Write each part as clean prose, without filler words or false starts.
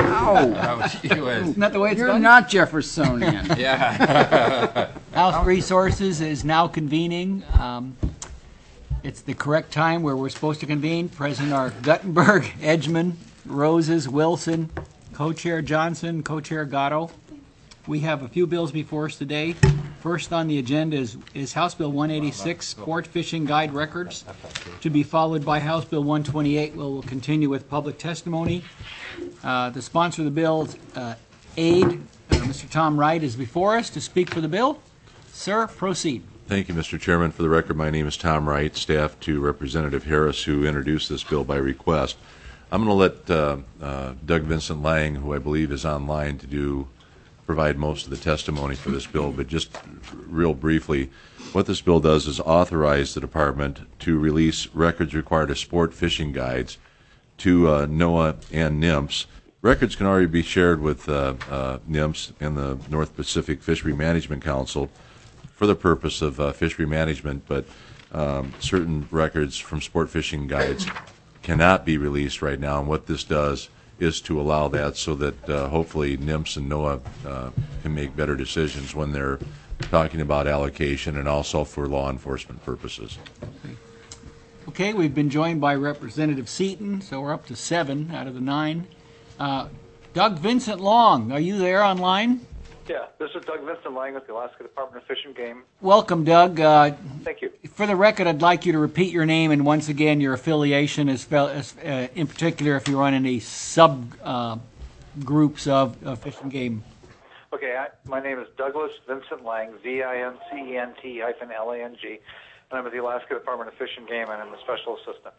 Ow. Isn't that the way it's You're done? not Jeffersonian. Yeah. House Resources is now convening. It's the correct time where we're supposed to convene. President are Guttenberg, Edgman, Roses, Wilson, Co-Chair Johnson, Co-Chair Gatto. We have a few bills before us today. First on the agenda is House Bill 186, Sport Fishing Guide Records, to be followed by House Bill 128, where we'll continue with public testimony. The sponsor of the bill, aide, Mr. Tom Wright, is before us to speak for the bill. Sir, proceed. Thank you, Mr. Chairman. For the record, my name is Tom Wright, staff to Representative Harris, who introduced this bill by request. I'm going to let Doug Vincent Lang, who I believe is online, to provide most of the testimony for this bill, but just real briefly, what this bill does is authorize the department to release records required of sport fishing guides to NOAA and NMFS. Records can already be shared with NMFS and the North Pacific Fishery Management Council for the purpose of fishery management, but certain records from sport fishing guides cannot be released right now, and what this does is to allow that so that hopefully NMFS and NOAA can make better decisions when they're talking about allocation and also for law enforcement purposes. Okay, we've been joined by Representative Seaton, so we're up to 7 out of the 9. Doug Vincent Long, are you there online? Yeah, this is Doug Vincent Lang with the Alaska Department of Fish and Game. Welcome, Doug. Thank you. For the record, I'd like you to repeat your name and once again your affiliation, in particular if you run any groups of Fish and Game. Okay, my name is Douglas Vincent Lang, VINCENT-LANG, and I'm with the Alaska Department of Fish and Game, and I'm a special assistant.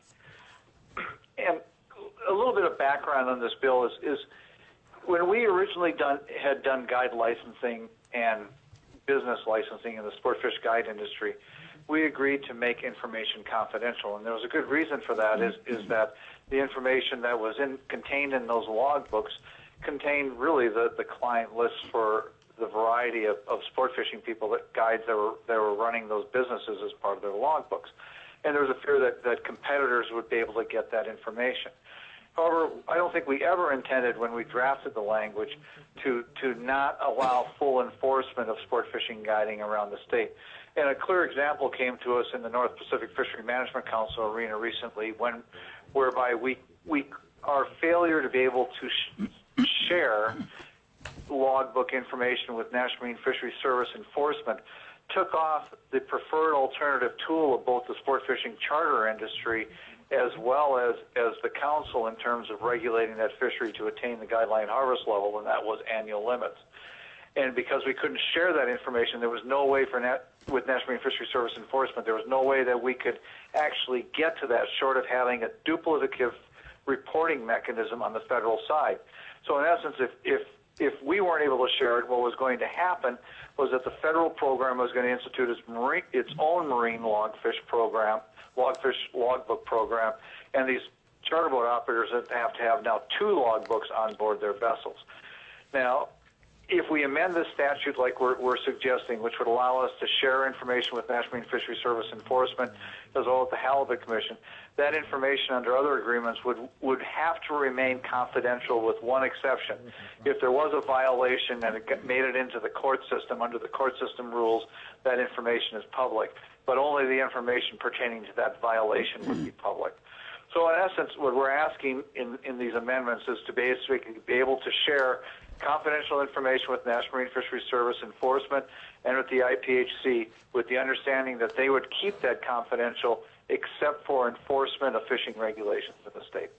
And a little bit of background on this bill is when we originally had done guide licensing and business licensing in the sport fish guide industry, we agreed to make information confidential, and there was a good reason for that. Is that the information that was contained in those log books contained really the client lists for the variety of sport fishing people, guides that were running those businesses as part of their log books, and there was a fear that competitors would be able to get that information. However, I don't think we ever intended when we drafted the language to not allow full enforcement of sport fishing guiding around the state. And a clear example came to us in the North Pacific Fishery Management Council arena recently, whereby our failure to be able to share logbook information with National Marine Fisheries Service enforcement took off the preferred alternative tool of both the sport fishing charter industry as well as the council in terms of regulating that fishery to attain the guideline harvest level, and that was annual limits. And because we couldn't share that information, there was no way with National Marine Fisheries Service enforcement, there was no way that we could actually get to that short of having a duplicative reporting mechanism on the federal side. So in essence, if we weren't able to share it, what was going to happen was that the federal program was going to institute its own marine logfish program, logbook program, and these charter boat operators have to have now 2 logbooks on board their vessels. Now, if we amend this statute like we're suggesting, which would allow us to share information with National Marine Fisheries Service enforcement as well as the Halibut Commission, that information under other agreements would have to remain confidential with one exception. If there was a violation and it made it into the court system, under the court system rules, that information is public, but only the information pertaining to that violation would be public. So in essence, what we're asking in these amendments is to basically be able to share confidential information with National Marine Fisheries Service enforcement and with the IPHC, with the understanding that they would keep that confidential except for enforcement of fishing regulations in the state.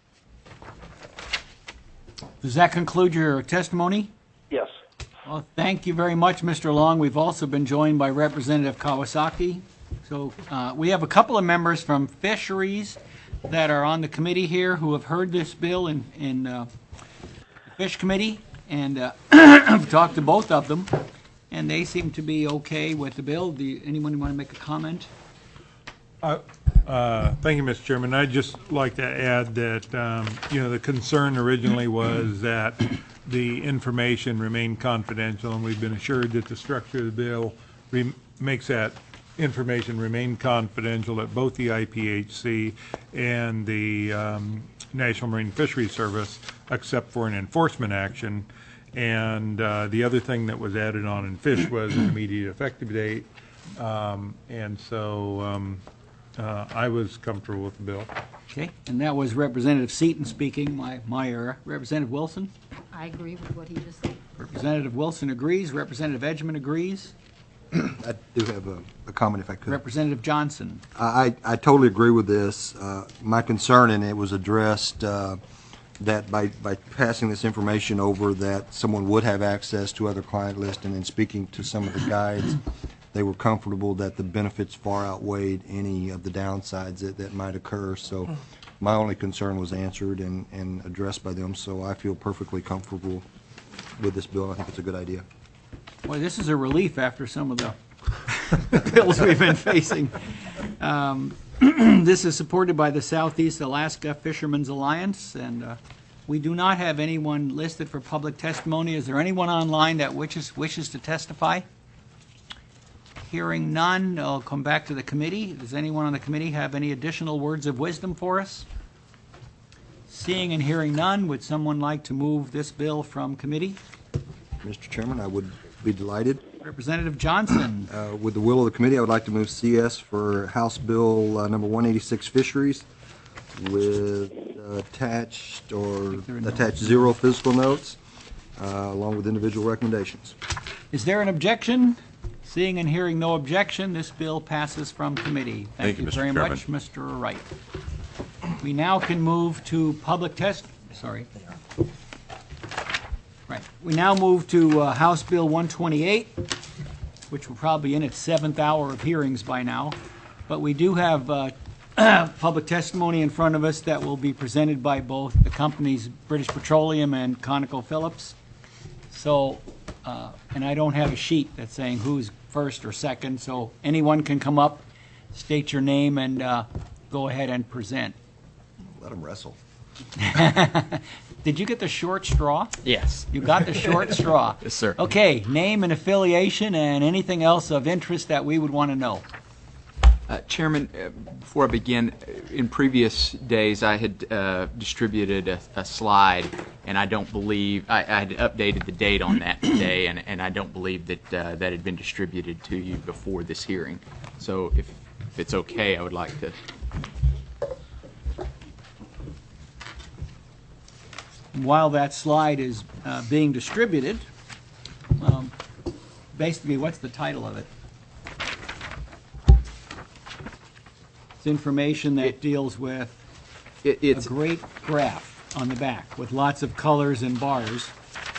Does that conclude your testimony? Yes. Well, thank you very much, Mr. Long. We've also been joined by Representative Kawasaki. So we have a couple of members from Fisheries that are on the committee here who have heard this bill in the Fish Committee, and I've talked to both of them, and they seem to be okay with the bill. Anyone want to make a comment? Thank you, Mr. Chairman. I'd just like to add that the concern originally was that the information remained confidential, and we've been assured that the structure of the bill makes that information remained confidential at both the IPHC and the National Marine Fisheries Service, except for an enforcement action. And the other thing that was added on in fish was an immediate effective date. And so I was comfortable with the bill. Okay, and that was Representative Seaton speaking, my error. Representative Wilson? I agree with what he just said. Representative Wilson agrees. Representative Edgman agrees. I do have a comment if I could. Representative Johnson? I totally agree with this. My concern, and it was addressed, that by passing this information over, that someone would have access to other client lists, and in speaking to some of the guides, they were comfortable that the benefits far outweighed any of the downsides that might occur. So my only concern was answered and addressed by them, so I feel perfectly comfortable with this bill. I think it's a good idea. Boy, this is a relief after some of the bills we've been facing. This is supported by the Southeast Alaska Fishermen's Alliance, and we do not have anyone listed for public testimony. Is there anyone online that wishes to testify? Hearing none, I'll come back to the committee. Does anyone on the committee have any additional words of wisdom for us? Seeing and hearing none, would someone like to move this bill from committee? Mr. Chairman, I would be delighted. Representative Johnson. With the will of the committee, I would like to move CS for House Bill number 186, Fisheries, with attached zero physical notes, along with individual recommendations. Is there an objection? Seeing and hearing no objection, this bill passes from committee. Thank you Mr. very Chairman. much, Mr. Wright. We now can move to public test. Sorry. Right. We now move to House Bill 128, which will probably be in its 7th hour of hearings by now. But we do have public testimony in front of us that will be presented by both the companies British Petroleum and ConocoPhillips. So, and I don't have a sheet that's saying who's first or second, so anyone can come up, state your name, and go ahead and present. Let them wrestle. Did you get the short straw? Yes. You got the short straw. Yes, sir. Okay, name and affiliation and anything else of interest that we would want to know. Chairman, before I begin, in previous days I had distributed a slide, and I don't believe I had updated the date on that today, and I don't believe that that had been distributed to you before this hearing. So if it's okay, I would like to. While that slide is being distributed, basically, what's the title of it? It's information that deals with It's a great graph on the back with lots of colors and bars.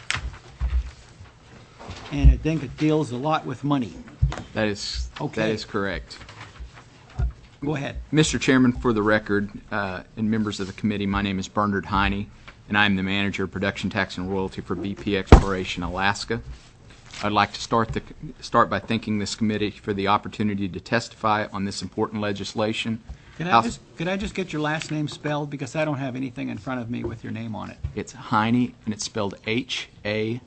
And I think it deals a lot with money. that is Okay. that is correct. Go ahead. Mr. Chairman, for the record, and members of the committee, my name is Bernard Heine, and I am the manager of production tax and royalty for BP Exploration Alaska. I'd like to start by thanking this committee for the opportunity to testify on this important legislation. Could I just get your last name spelled, because I don't have anything in front of me with your name on it. It's Heine, and it's spelled Hajny.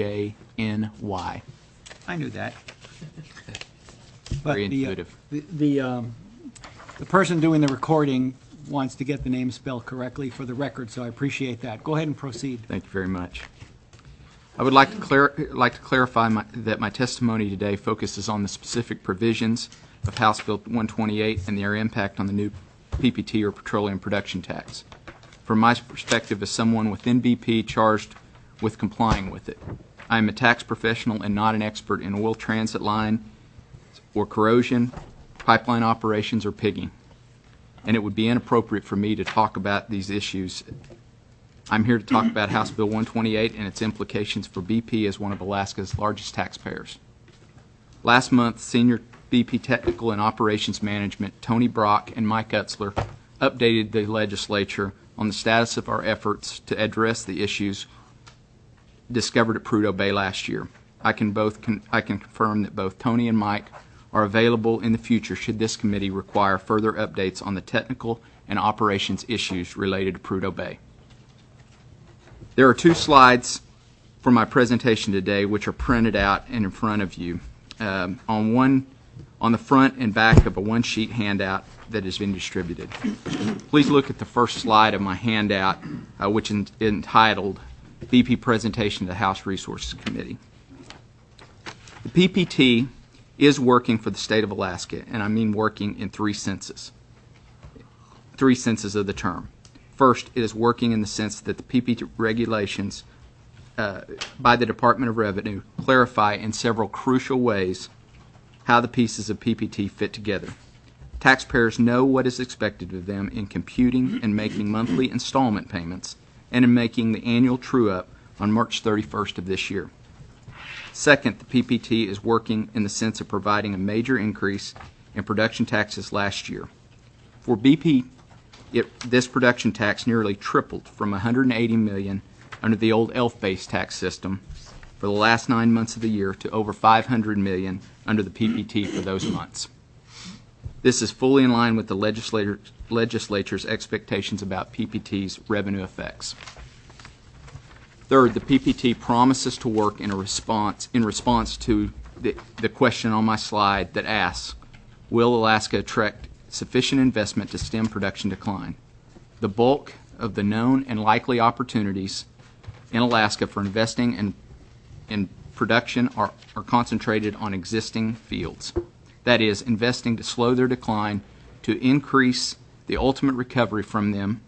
I knew that. Very intuitive. The person doing the recording wants to get the name spelled correctly for the record, so I appreciate that. Go ahead and proceed. Thank you very much. I would like to clarify that my testimony today focuses on the specific provisions of House Bill 128 and their impact on the new PPT, or petroleum production tax. From my perspective as someone within BP charged with complying with it, I am a tax professional and not an expert in oil transit line or corrosion, pipeline operations, or pigging, and it would be inappropriate for me to talk about these issues. I'm here to talk about House Bill 128 and its implications for BP as one of Alaska's largest taxpayers. Last month, Senior BP Technical and Operations Management Tony Brock and Mike Utzler updated the legislature on the status of our efforts to address the issues discovered at Prudhoe Bay last year. I can confirm that both Tony and Mike are available in the future should this committee require further updates on the technical and operations issues related to Prudhoe Bay. There are 2 slides for my presentation today which are printed out and in front of you. On one on the front and back of a one-sheet handout that has been distributed. Please look at the first slide of my handout, which is entitled BP Presentation to the House Resources Committee. The PPT is working for the state of Alaska, and I mean working in three senses of the term. First, it is working in the sense that the PPT regulations by the Department of Revenue clarify in several crucial ways how the pieces of PPT fit together. Taxpayers know what is expected of them in computing and making monthly installment payments and in making the annual true-up on March 31st of this year. Second, the PPT is working in the sense of providing a major increase in production taxes last year. For BP, this production tax nearly tripled from $180 million under the old ELF-based tax system for the last 9 months of the year to over $500 million under the PPT for those months. This is fully in line with the legislature's expectations about PPT's revenue effects. Third, the PPT promises to work in response to the question on my slide that asks, will Alaska attract sufficient investment to stem production decline? The bulk of the known and likely opportunities in Alaska for investing in production are concentrated on existing fields. That is, investing to slow their decline, to increase the ultimate recovery from them,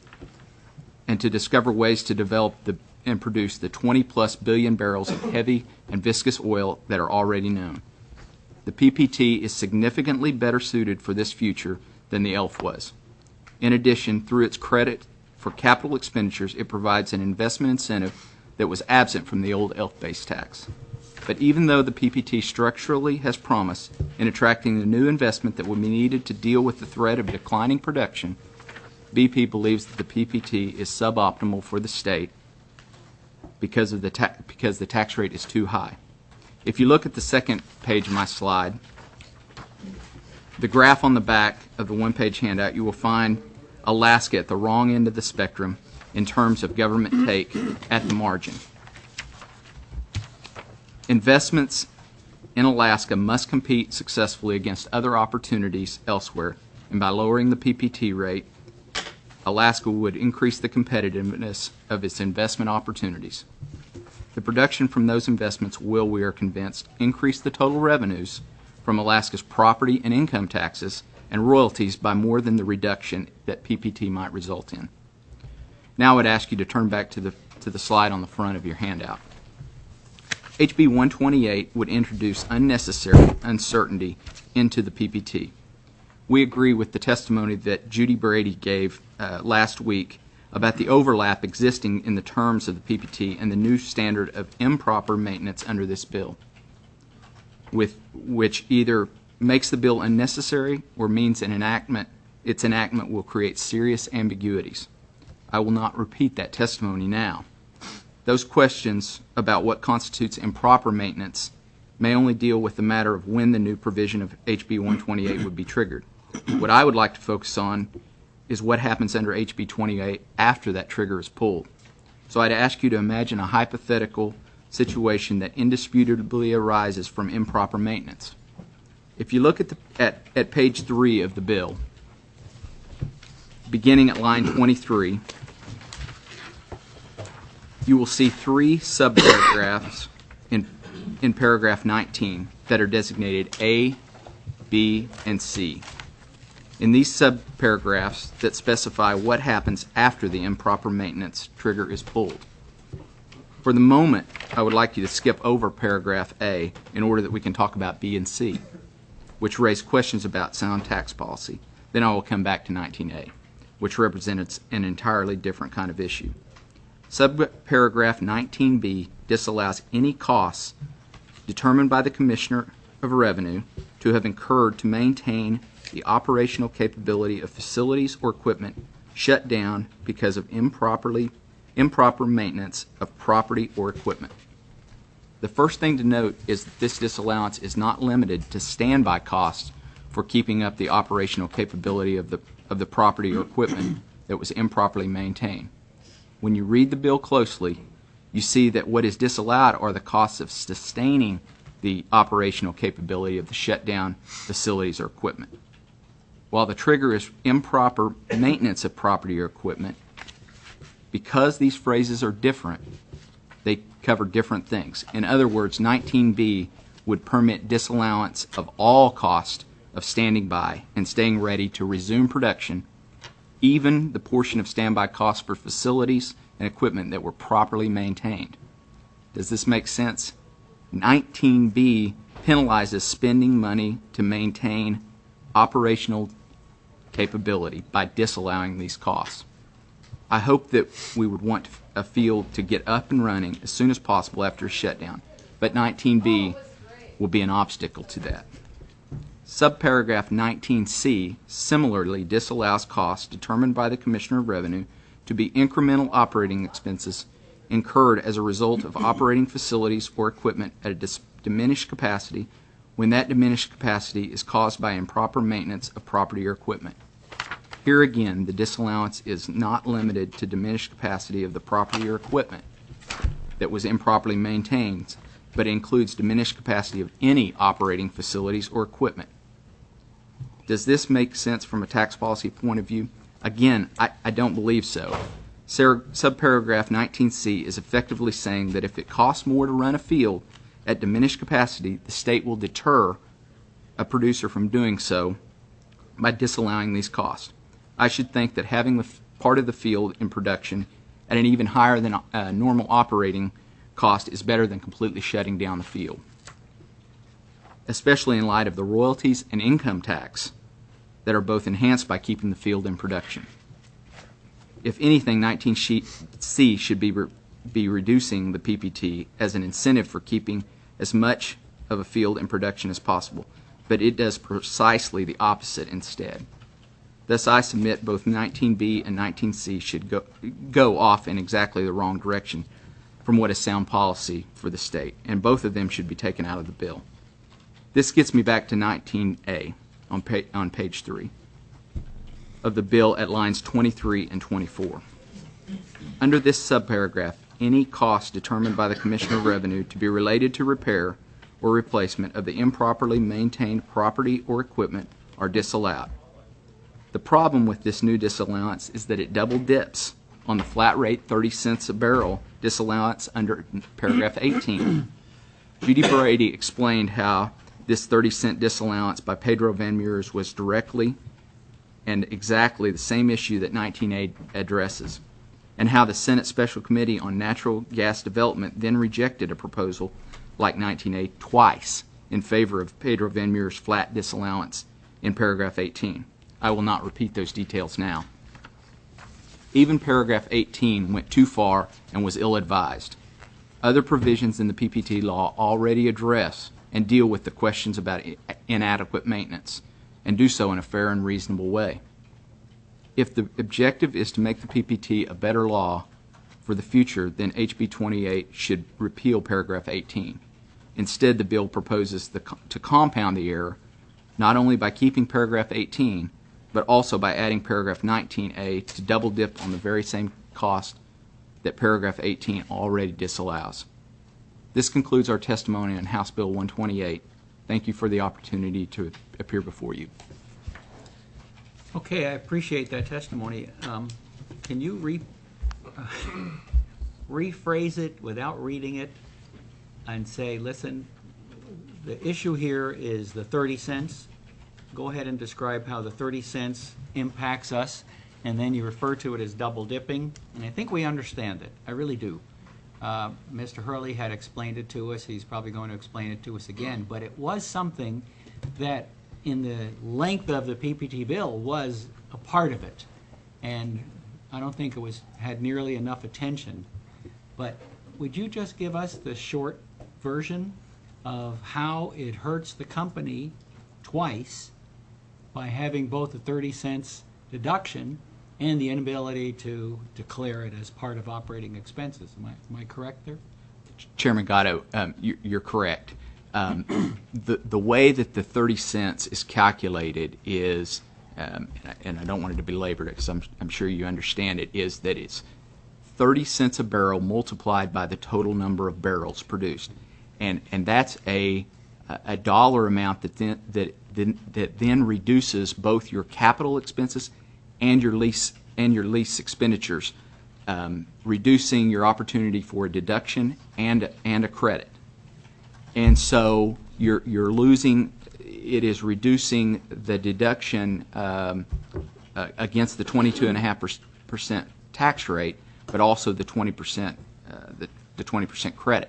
and to discover ways to develop and produce the 20-plus billion barrels of heavy and viscous oil that are already known. The PPT is significantly better suited for this future than the ELF was. In addition, through its credit for capital expenditures, it provides an investment incentive that was absent from the old ELF-based tax. But even though the PPT structurally has promise in attracting the new investment that will be needed to deal with the threat of declining production, BP believes that the PPT is suboptimal for the state because the tax rate is too high. If you look at the second page of my slide, the graph on the back of the one-page handout, you will find Alaska at the wrong end of the spectrum in terms of government take at the margin. Investments in Alaska must compete successfully against other opportunities elsewhere, and by lowering the PPT rate, Alaska would increase the competitiveness of its investment opportunities. The production from those investments will, we are convinced, increase the total revenues from Alaska's property and income taxes and royalties by more than the reduction that PPT might result in. Now I would ask you to turn back to the slide on the front of your handout. HB 128 would introduce unnecessary uncertainty into the PPT. We agree with the testimony that Judy Brady gave last week about the overlap existing in the terms of the PPT and the new standard of improper maintenance under this bill, which either makes the bill unnecessary or means its enactment will create serious ambiguities. I will not repeat that testimony now. Those questions about what constitutes improper maintenance may only deal with the matter of when the new provision of HB 128 would be triggered. What I would like to focus on is what happens under HB 28 after that trigger is pulled. So I'd ask you to imagine a hypothetical situation that indisputably arises from improper maintenance. If you look at page 3 of the bill, beginning at line 23, you will see 3 subparagraphs in paragraph 19 that are designated A, B, and C. In these subparagraphs that specify what happens after the improper maintenance trigger is pulled. For the moment, I would like you to skip over paragraph A in order that we can talk about B and C, which raise questions about sound tax policy. Then I will come back to 19A, which represents an entirely different kind of issue. Subparagraph 19B disallows any costs determined by the Commissioner of Revenue to have incurred to maintain the operational capability of facilities or equipment shut down because of improper maintenance of property or equipment. The first thing to note is that this disallowance is not limited to standby costs for keeping up the operational capability of the property or equipment that was improperly maintained. When you read the bill closely, you see that what is disallowed are the costs of sustaining the operational capability of the shutdown facilities or equipment. While the trigger is improper maintenance of property or equipment, because these phrases are different, they cover different things. In other words, 19B would permit disallowance of all cost of standing by and staying ready to resume production, even the portion of standby costs for facilities and equipment that were properly maintained. Does this make sense? 19B penalizes spending money to maintain operational capability by disallowing these costs. I hope that we would want a field to get up and running as soon as possible after a shutdown, but 19B will be an obstacle to that. Subparagraph 19C similarly disallows costs determined by the Commissioner of Revenue to be incremental operating expenses incurred as a result of operating facilities or equipment at a diminished capacity when that diminished capacity is caused by improper maintenance of property or equipment. Here again, the disallowance is not limited to diminished capacity of the property or equipment that was improperly maintained, but includes diminished capacity of any operating facilities or equipment. Does this make sense from a tax policy point of view? Again, I don't believe so. Subparagraph 19C is effectively saying that if it costs more to run a field at diminished capacity, the state will deter a producer from doing so by disallowing these costs. I should think that having the part of the field in production at an even higher than normal operating cost is better than completely shutting down the field, especially in light of the royalties and income tax that are both enhanced by keeping the field in production. If anything, 19C should be reducing the PPT as an incentive for keeping as much of a field in production as possible, but it does precisely the opposite instead. Thus, I submit both 19B and 19C should go off in exactly the wrong direction from what is sound policy for the state, and both of them should be taken out of the bill. This gets me back to 19A on page 3 of the bill at lines 23 and 24. Under this subparagraph, any cost determined by the Commissioner of Revenue to be related to repair or replacement of the improperly maintained property or equipment are disallowed. The problem with this new disallowance is that it double dips on the flat rate 30 cents a barrel disallowance under paragraph 18. Judy Brady explained how this 30-cent disallowance by Pedro Van Meurs was directly and exactly the same issue that 19A addresses, and how the Senate Special Committee on Natural Gas Development then rejected a proposal like 19A twice in favor of Pedro Van Meurs' flat disallowance in paragraph 18. I will not repeat those details now. Even paragraph 18 went too far and was ill-advised. Other provisions in the PPT law already address and deal with the questions about inadequate maintenance, and do so in a fair and reasonable way. If the objective is to make the PPT a better law for the future, then HB 28 should repeal paragraph 18. Instead, the bill proposes to compound the error, not only by keeping paragraph 18, but also by adding paragraph 19A to double dip on the very same cost that paragraph 18 already disallows. This concludes our testimony on House Bill 128. Thank you for the opportunity to appear before you. Okay, I appreciate that testimony. Can you rephrase it without reading it and say, listen, the issue here is the 30 cents. Go ahead and describe how the 30 cents impacts us, and then you refer to it as double dipping, and I think we understand it. I really do. Mr. Hurley had explained it to us. He's probably going to explain it to us again, but it was something that in the length of the PPT bill was a part of it, and I don't think it had nearly enough attention. But would you just give us the short version of how it hurts the company twice by having both the 30 cents deduction and the inability to declare it as part of operating expenses? Am I correct there? Chairman Gatto, you're correct. The way that the 30 cents is calculated is, and I don't want it to be belabored because I'm sure you understand it, is that it's 30 cents a barrel multiplied by the total number of barrels produced. And that's a a dollar amount that then reduces both your capital expenses and your lease expenditures, reducing your opportunity for a deduction and a credit. And so you're losing. It is reducing the deduction against the 22.5% tax rate, but also the 20% the 20% credit.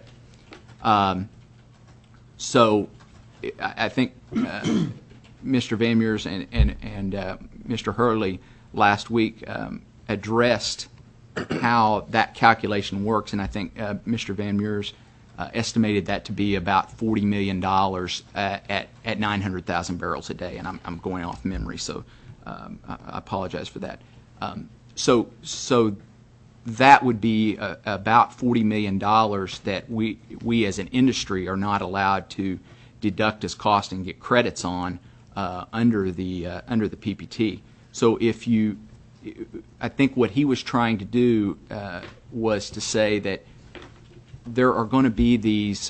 So I think Mr. Van Meers and Mr. Hurley last week addressed how that calculation works, and I think Mr. Van Meers estimated that to be about $40 million at 900,000 barrels a day, and I'm going off memory, so I apologize for that. So that would be about $40 million that we as an industry are not allowed to deduct as cost and get credits on under the PPT. So I think what he was trying to do was to say that there are going to be these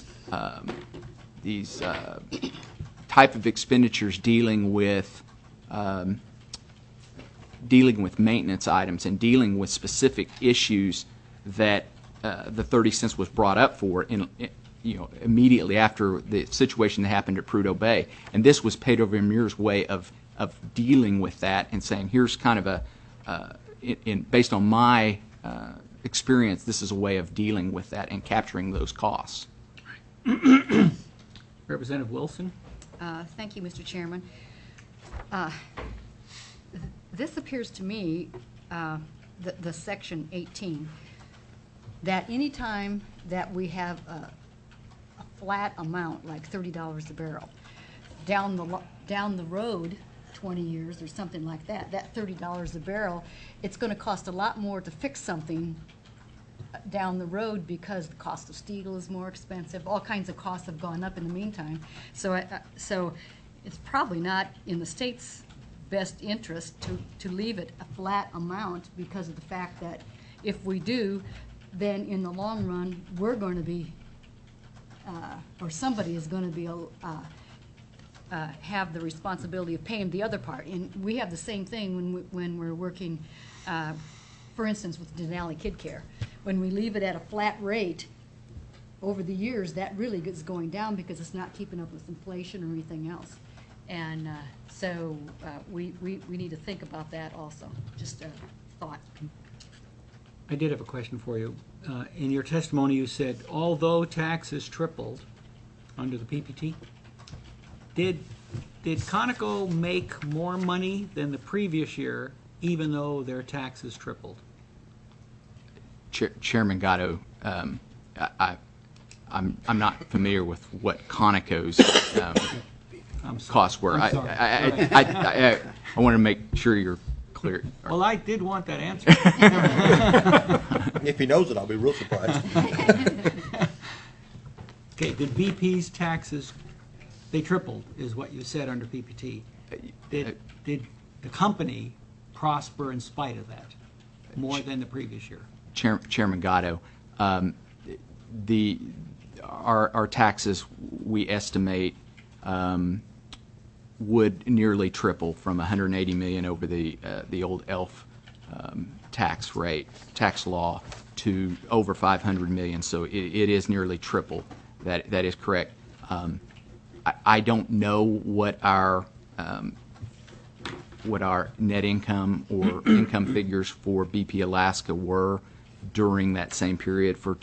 type of expenditures dealing with maintenance items and dealing with specific issues that the 30 cents was brought up for immediately after the situation that happened at Prudhoe Bay. And this was Pedro Van Meer's way of dealing with that and saying, here's kind of based on my experience, this is a way of dealing with that and capturing those costs. Representative Wilson? Thank you, Mr. Chairman. This appears to me, the Section 18, that any time that we have a flat amount, like $30 a barrel, down the road 20 years or something like that, that $30 a barrel, it's going to cost a lot more to fix something down the road because the cost of steel is more expensive. All kinds of costs have gone up in the meantime. So it's probably not in the state's best interest to leave it a flat amount, because of the fact that if we do, then in the long run we're going to be, or somebody is going to be have the responsibility of paying the other part. And we have the same thing when we're working, for instance, with Denali Kid Care. When we leave it at a flat rate, over the years that really is going down because it's not keeping up with inflation or anything else. And so we need to think about that also. Just a thought. I did have a question for you. In your testimony you said, although taxes tripled under the PPT, did Conoco make more money than the previous year, even though their taxes tripled? Chairman Gatto, I'm not familiar with what Conoco's costs were. I want to make sure you're clear. Well, I did want that answer. If he knows it, I'll be real surprised. Okay, did BP's taxes, they tripled, is what you said under PPT. Did the company prosper in spite of that, more than the previous year? Chairman Gatto, our taxes, we estimate, would nearly triple from $180 million over the old ELF tax law to over $500 million. So it is nearly triple. That is correct. I don't know what our net income or income figures for BP Alaska were during that same period for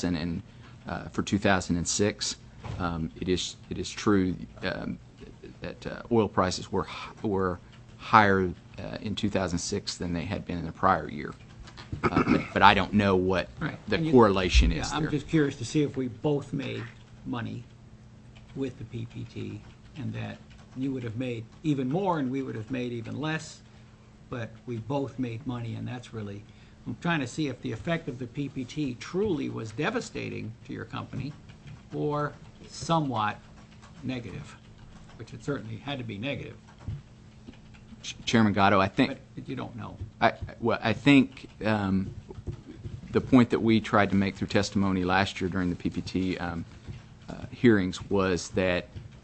2006. It is true that oil prices were higher in 2006 than they had been in the prior year. But I don't know what the correlation is there. I'm just curious to see if we both made money with the PPT, and that you would have made even more and we would have made even less, but we both made money, and that's really, I'm trying to see if the effect of the PPT truly was devastating to your company or somewhat negative, which it certainly had to be negative. Chairman Gatto, I think... But you don't know. I think the point that we tried to make through testimony last year during the PPT hearings was that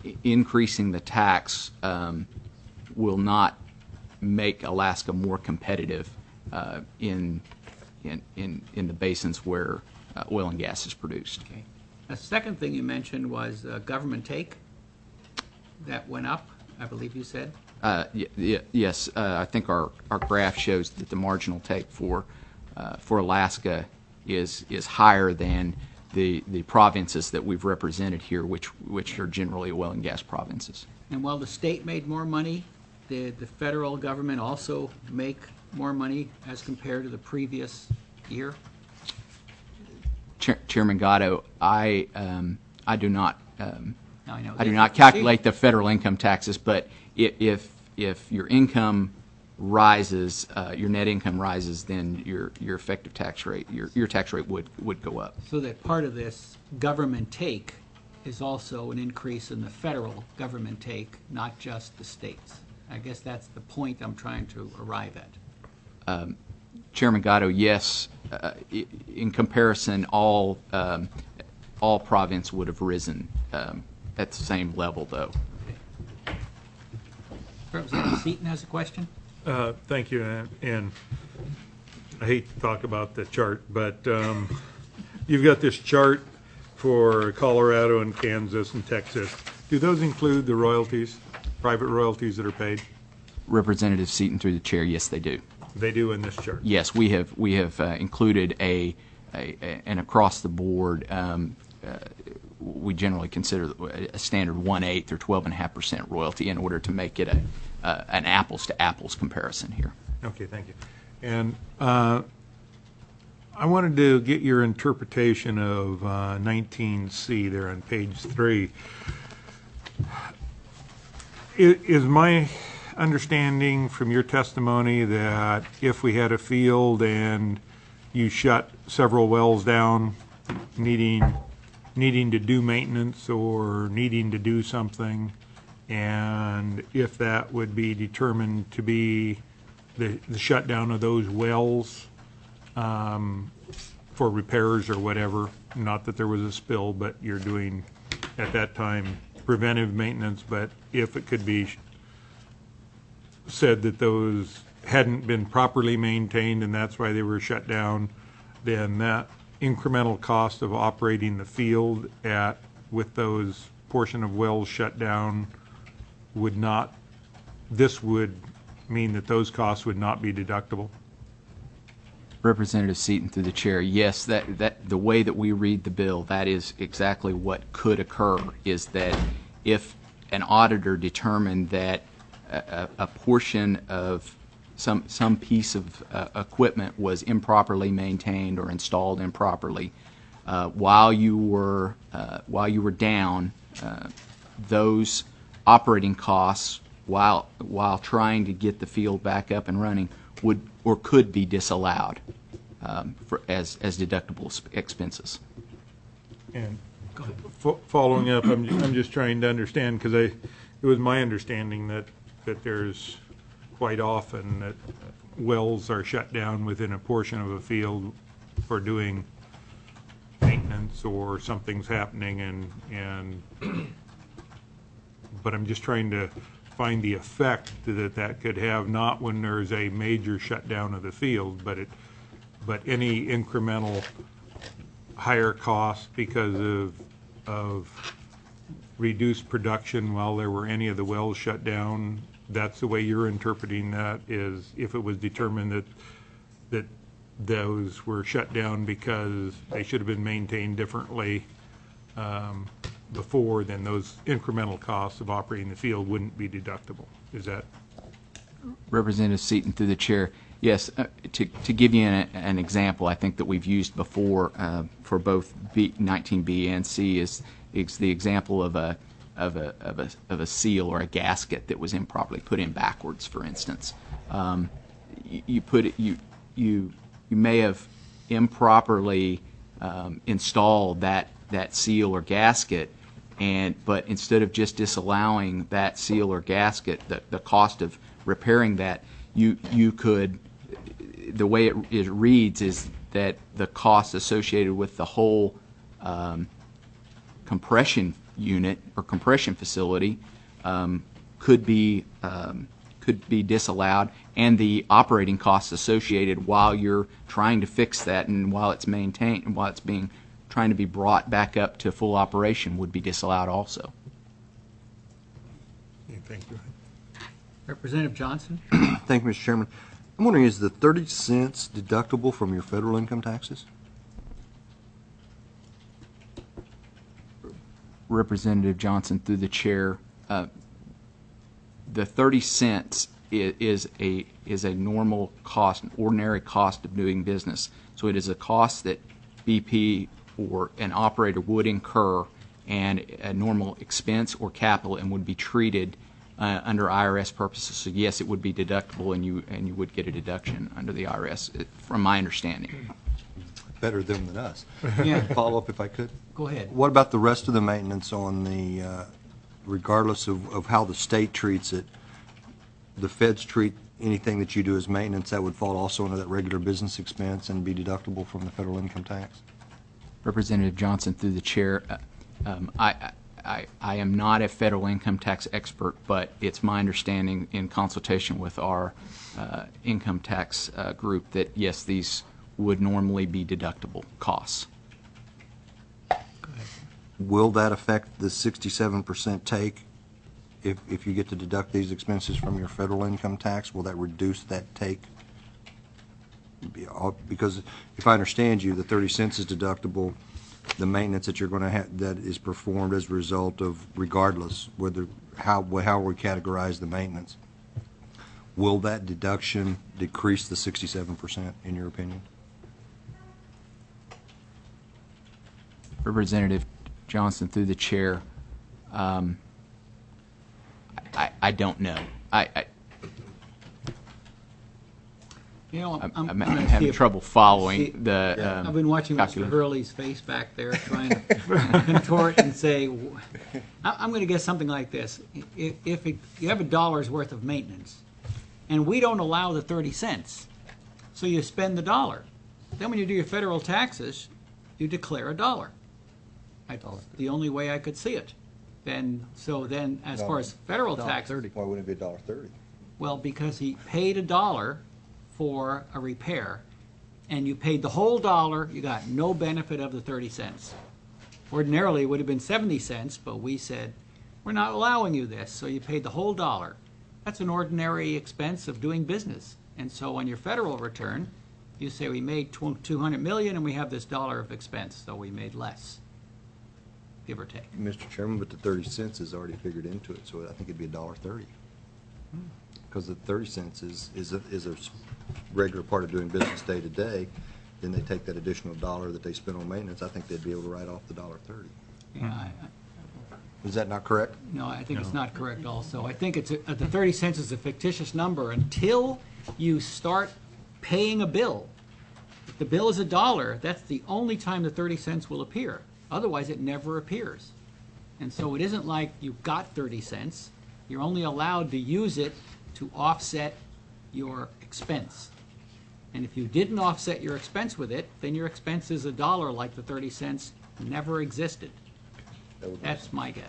increasing the tax will not make Alaska more competitive in the basins where oil and gas is produced. Okay. The second thing you mentioned was government take. That went up, I believe you said. Yes, I think our graph shows that the marginal take for Alaska is higher than the provinces that we've represented here, which are generally oil and gas provinces. And while the state made more money, did the federal government also make more money as compared to the previous year? Chairman Gatto, I do not. I do not calculate the federal income taxes, but if your income rises, your net income rises, then your effective tax rate, your tax rate would go up. So that part of this government take is also an increase in the federal government take, not just the states. I guess that's the point I'm trying to arrive at. Chairman Gatto, yes. In comparison, all province would have risen at the same level, though. Okay. Representative Seaton has a question. Thank you, and I hate to talk about the chart, but you've got this chart for Colorado and Kansas and Texas. Do those include the royalties, private royalties that are paid? Representative Seaton, through the chair, yes, they do. They do in this chart. Yes, we have included an across the board. We generally consider a standard 1/8 or 12.5% royalty in order to make it an apples to apples comparison here. Okay, thank you. And I wanted to get your interpretation of 19C there on page 3. Is my understanding from your testimony that if we had a field and you shut several wells down, needing to do maintenance or needing to do something, and if that would be determined to be the shutdown of those wells for repairs or whatever, not that there was a spill, but you're doing at that time preventive maintenance, but if it could be said that those hadn't been properly maintained and that's why they were shut down, then that incremental cost of operating the field with those portion of wells shut down would mean that those costs would not be deductible? Representative Seaton, through the chair, yes, that the way that we read the bill, that is exactly what could occur, is that if an auditor determined that a portion of some piece of equipment was improperly maintained or installed improperly while you were down, those operating costs while trying to get the field back up and running would or could be disallowed as deductible expenses. And following up, I'm just trying to understand, because it was my understanding that there's quite often that wells are shut down within a portion of a field for doing maintenance or something's happening, and but I'm just trying to find the effect that could have, not when there's a major shutdown of the field, but any incremental higher cost because of reduced production while there were any of the wells shut down. That's the way you're interpreting that, is if it was determined that those were shut down because they should have been maintained differently before, then those incremental costs of operating the field wouldn't be deductible. Is that? Representative Seaton, through the chair, yes. To give you an example, I think that we've used before for both 19B and C is the example of a seal or a gasket that was improperly put in backwards, for instance. You may have improperly installed that seal or gasket, but instead of just disallowing that seal or gasket, the cost of repairing that, you could, the way it reads is that the cost associated with the whole compression unit or compression facility could be disallowed, and the operating costs associated while you're trying to fix that and while it's maintained and while it's being trying to be brought back up to full operation would be disallowed also. Thank you. Representative Johnson? Thank you, Mr. Chairman. I'm wondering, is the 30 cents deductible from your federal income taxes? Representative Johnson, through the chair, the 30 cents is a normal cost, an ordinary cost of doing business. So it is a cost that BP or an operator would incur and a normal expense or capital and would be treated under IRS purposes. So yes, it would be deductible, and you would get a deduction under the IRS, from my understanding. Better them than us. Yeah. Follow up if I could. Go ahead. What about the rest of the maintenance on the, regardless of how the state treats it, the feds treat anything that you do as maintenance, that would fall also under that regular business expense and be deductible from the federal income tax? Representative Johnson, through the chair, I am not a federal income tax expert, but it's my understanding in consultation with our income tax group that yes, these would normally be deductible costs. Will that affect the 67% take? If you get to deduct these expenses from your federal income tax, will that reduce that take? Because if I understand you, the 30 cents is deductible. The maintenance that you're going to have that is performed as a result of, regardless whether how we categorize the maintenance, will that deduction decrease the 67% in your opinion? Representative Johnson, through the chair, I don't know. You know, I'm gonna having see if- trouble following see- the. I've been watching Mr. calculation. Hurley's face back there, trying to contort and say, I'm going to guess something like this. If you have $1 worth of maintenance, and we don't allow the 30 cents, so you spend the $1. Then when you do your federal taxes, you declare $1. The only way I could see it. Then as far as federal tax, Why wouldn't it be $1.30? well, because he paid $1 for a repair, and you paid the whole $1, you got no benefit of the 30 cents. Ordinarily, it would have been 70 cents, but we said, we're not allowing you this, so you paid the whole $1. That's an ordinary expense of doing business. And so on your federal return, you say we made $200 million and we have this $1 of expense, so we made less, give or take. Mr. Chairman, but the 30 cents is already figured into it, so I think it'd be $1.30. Because the 30 cents is a regular part of doing business day to day. Then they take that additional $1 that they spend on maintenance. I think they'd be able to write off the $1.30. Yeah, Is that not correct? No, I think it's not correct also. I think it's the 30 cents is a fictitious number until you start paying a bill. If the bill is $1, that's the only time the 30 cents will appear. Otherwise, it never appears. And so it isn't like you've got 30 cents. You're only allowed to use it to offset your expense. And if you didn't offset your expense with it, then your expense is $1, like the 30 cents never existed. That's my guess.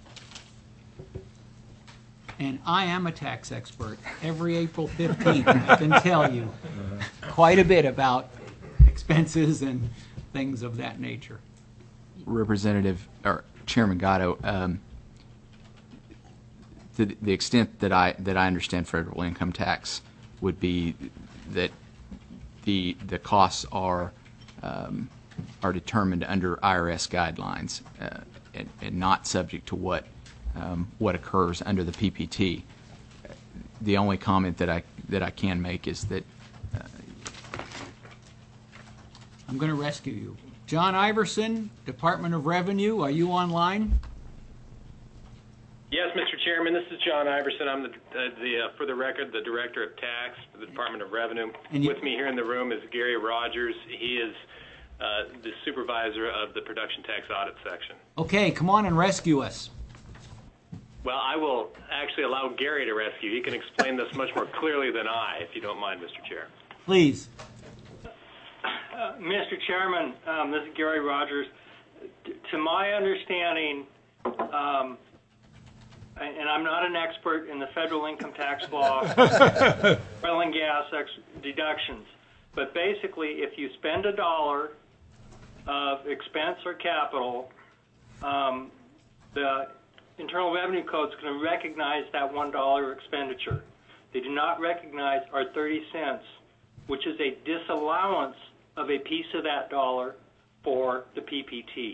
And I am a tax expert. Every April 15th, I can tell you quite a bit about expenses and things of that nature. Representative or Chairman Gatto, to the extent that I understand federal income tax would be that the costs are determined under IRS guidelines and not subject to what occurs under the PPT. The only comment that I can make is that I'm going to rescue you. John Iverson, Department of Revenue, are you online? Yes, Mr. Chairman, this is John Iverson. I'm for the record, the Director of Tax for the Department of Revenue. And with me here in the room is Gary Rogers. He is the supervisor of the Production Tax Audit Section. Okay, come on and rescue us. Well, I will actually allow Gary to rescue. He can explain this much more clearly than I, if you don't mind, Mr. Chair. Please. Mr. Chairman, this is Gary Rogers. To my understanding, and I'm not an expert in the federal income tax law, oil and gas deductions, but basically, if you spend $1 of expense or capital, the Internal Revenue Code is going to recognize that $1 expenditure. They do not recognize our 30 cents, which is a disallowance of a piece of that dollar for the PPT.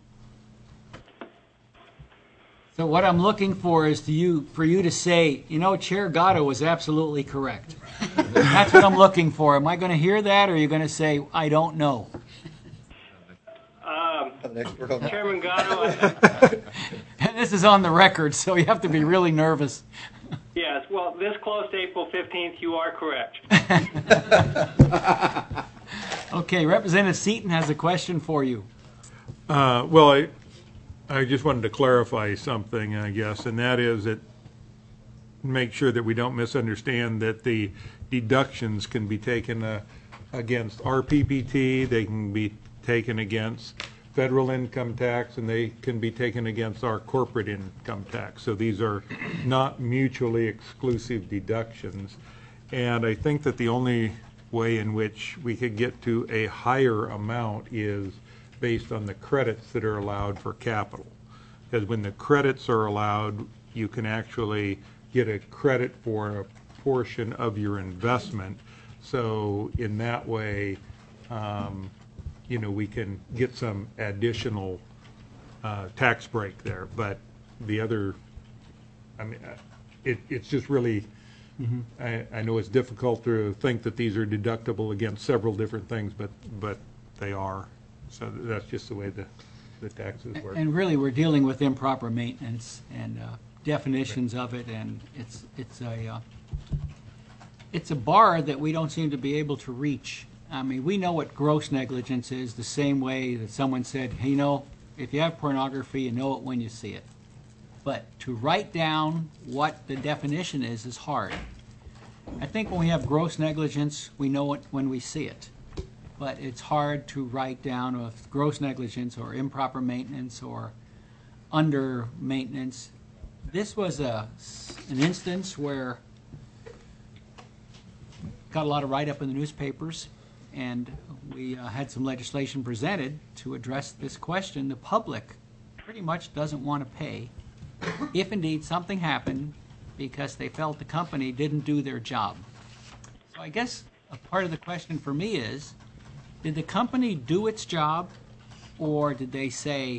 So what I'm looking for is for you to say, Chair Gatto was absolutely correct. That's what I'm looking for. Am I going to hear that, or are you going to say, I don't know? Chairman Gatto, This is on the record, so you have to be really nervous. yes, well, this close to April 15th, you are correct. Okay, Representative Seaton has a question for you. Well, I just wanted to clarify something, I guess, and that is that make sure that we don't misunderstand that the deductions can be taken against our PPT, they can be taken against federal income tax, and they can be taken against our corporate income tax. So these are not mutually exclusive deductions. And I think that the only way in which we could get to a higher amount is based on the credits that are allowed for capital. Because when the credits are allowed, you can actually get a credit for a portion of your investment. So in that way, we can get some additional tax break there. But the other, it's just really, I know it's difficult to think that these are deductible against several different things, but they are. So that's just the way the taxes work. And really, we're dealing with improper maintenance and definitions of it, and it's a bar that we don't seem to be able to reach. I mean, we know what gross negligence is the same way that someone said, hey, if you have pornography, you know it when you see it. But to write down what the definition is hard. I think when we have gross negligence, we know it when we see it. But it's hard to write down if gross negligence or improper maintenance or under maintenance. This was an instance where got a lot of write-up in the newspapers, and we had some legislation presented to address this question. The public pretty much doesn't want to pay if indeed something happened because they felt the company didn't do their job. So I guess a part of the question for me is, did the company do its job, or did they say,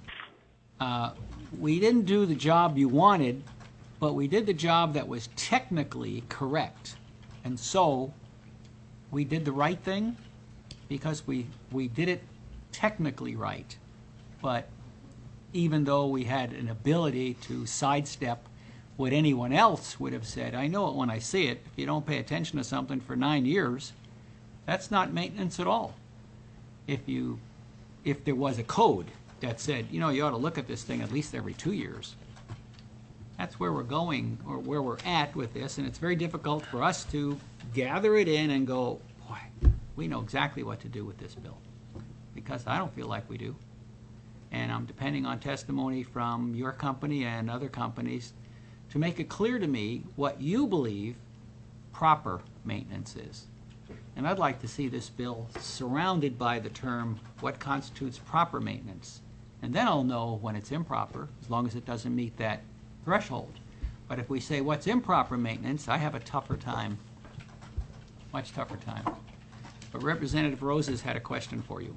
we didn't do the job you wanted, but we did the job that was technically correct, and so we did the right thing because we did it technically right, but even though we had an ability to sidestep what anyone else would have said, I know it when I see it. If you don't pay attention to something for 9 years, that's not maintenance at all. If there was a code that said, you ought to look at this thing at least every 2 years, that's where we're going, or where we're at with this, and it's very difficult for us to gather it in and go, boy, we know exactly what to do with this bill, because I don't feel like we do. And I'm depending on testimony from your company and other companies to make it clear to me what you believe proper maintenance is. And I'd like to see this bill surrounded by the term, what constitutes proper maintenance. And then I'll know when it's improper, as long as it doesn't meet that threshold. But if we say what's improper maintenance, I have a tougher time, much tougher time. But Representative Roses had a question for you.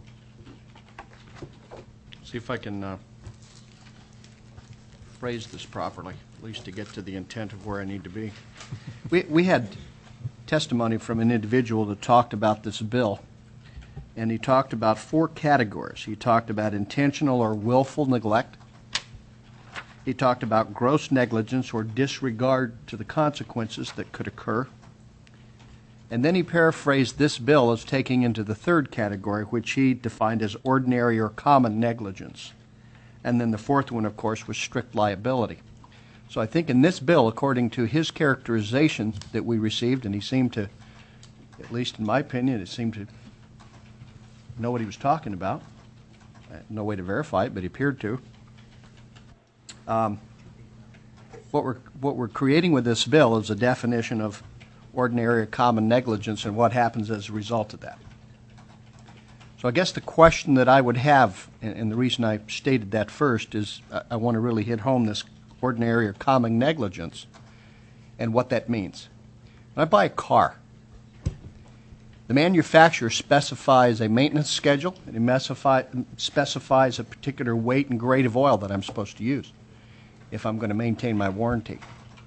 See if I can phrase this properly, at least to get to the intent of where I need to be. We had testimony from an individual that talked about this bill, and he talked about 4 categories. He talked about intentional or willful neglect. He talked about gross negligence or disregard to the consequences that could occur. And then he paraphrased this bill as taking into the 3rd category, which he defined as ordinary or common negligence. And then the 4th one, of course, was strict liability. So I think in this bill, according to his characterization that we received, and he seemed to, at least in my opinion, it seemed to know what he was talking about. No way to verify it, but he appeared to. What we're creating with this bill is a definition of ordinary or common negligence and what happens as a result of that. So I guess the question that I would have, and the reason I stated that first, is I want to really hit home this ordinary or common negligence and what that means. When I buy a car, the manufacturer specifies a maintenance schedule, and he specifies a particular weight and grade of oil that I'm supposed to use if I'm going to maintain my warranty.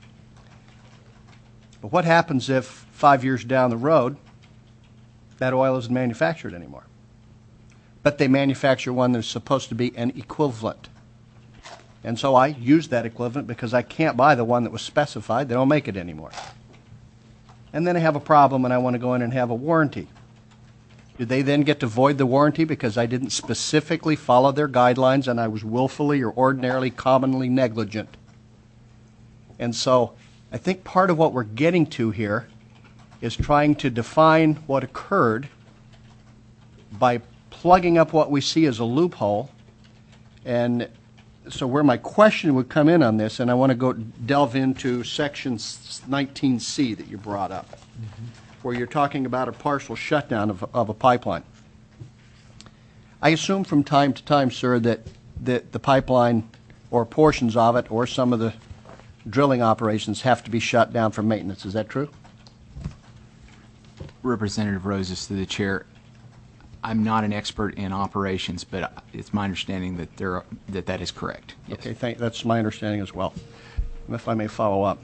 But what happens if 5 years down the road that oil isn't manufactured anymore? But they manufacture one that's supposed to be an equivalent. And so I use that equivalent because I can't buy the one that was specified. They don't make it anymore. And then I have a problem and I want to go in and have a warranty. Do they then get to void the warranty because I didn't specifically follow their guidelines and I was willfully or ordinarily commonly negligent? And so I think part of what we're getting to here is trying to define what occurred by plugging up what we see as a loophole. And so where my question would come in on this, and I want to go delve into section 19C that you brought up, where you're talking about a partial shutdown of a pipeline. I assume from time to time, sir, that the pipeline or portions of it or some of the drilling operations have to be shut down for maintenance. Is that true? Representative Roses, through the chair, I'm not an expert in operations, but it's my understanding that that is correct. Yes. Okay, that's my understanding as well. If I may follow up.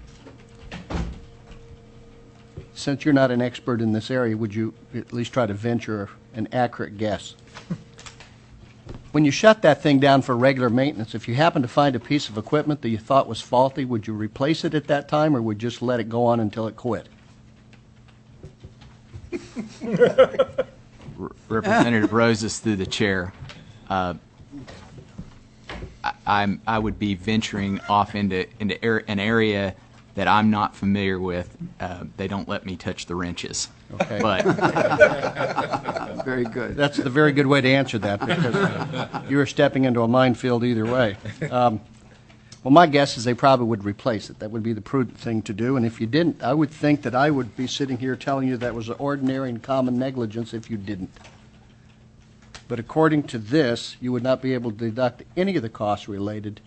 Since you're not an expert in this area, would you at least try to venture an accurate guess? When you shut that thing down for regular maintenance, if you happen to find a piece of equipment that you thought was faulty, would you replace it at that time or would you just let it go on until it quit? Representative Roses, through the chair, I would be venturing off into an area that I'm not familiar with. They don't let me touch the wrenches. Okay. But very good. That's a very good way to answer that because you are stepping into a minefield either way. Well, my guess is they probably would replace it. That would be the prudent thing to do. And if you didn't, I would think that I would be sitting here telling you that was ordinary and common negligence if you didn't. But according to this, you would not be able to deduct any of the costs related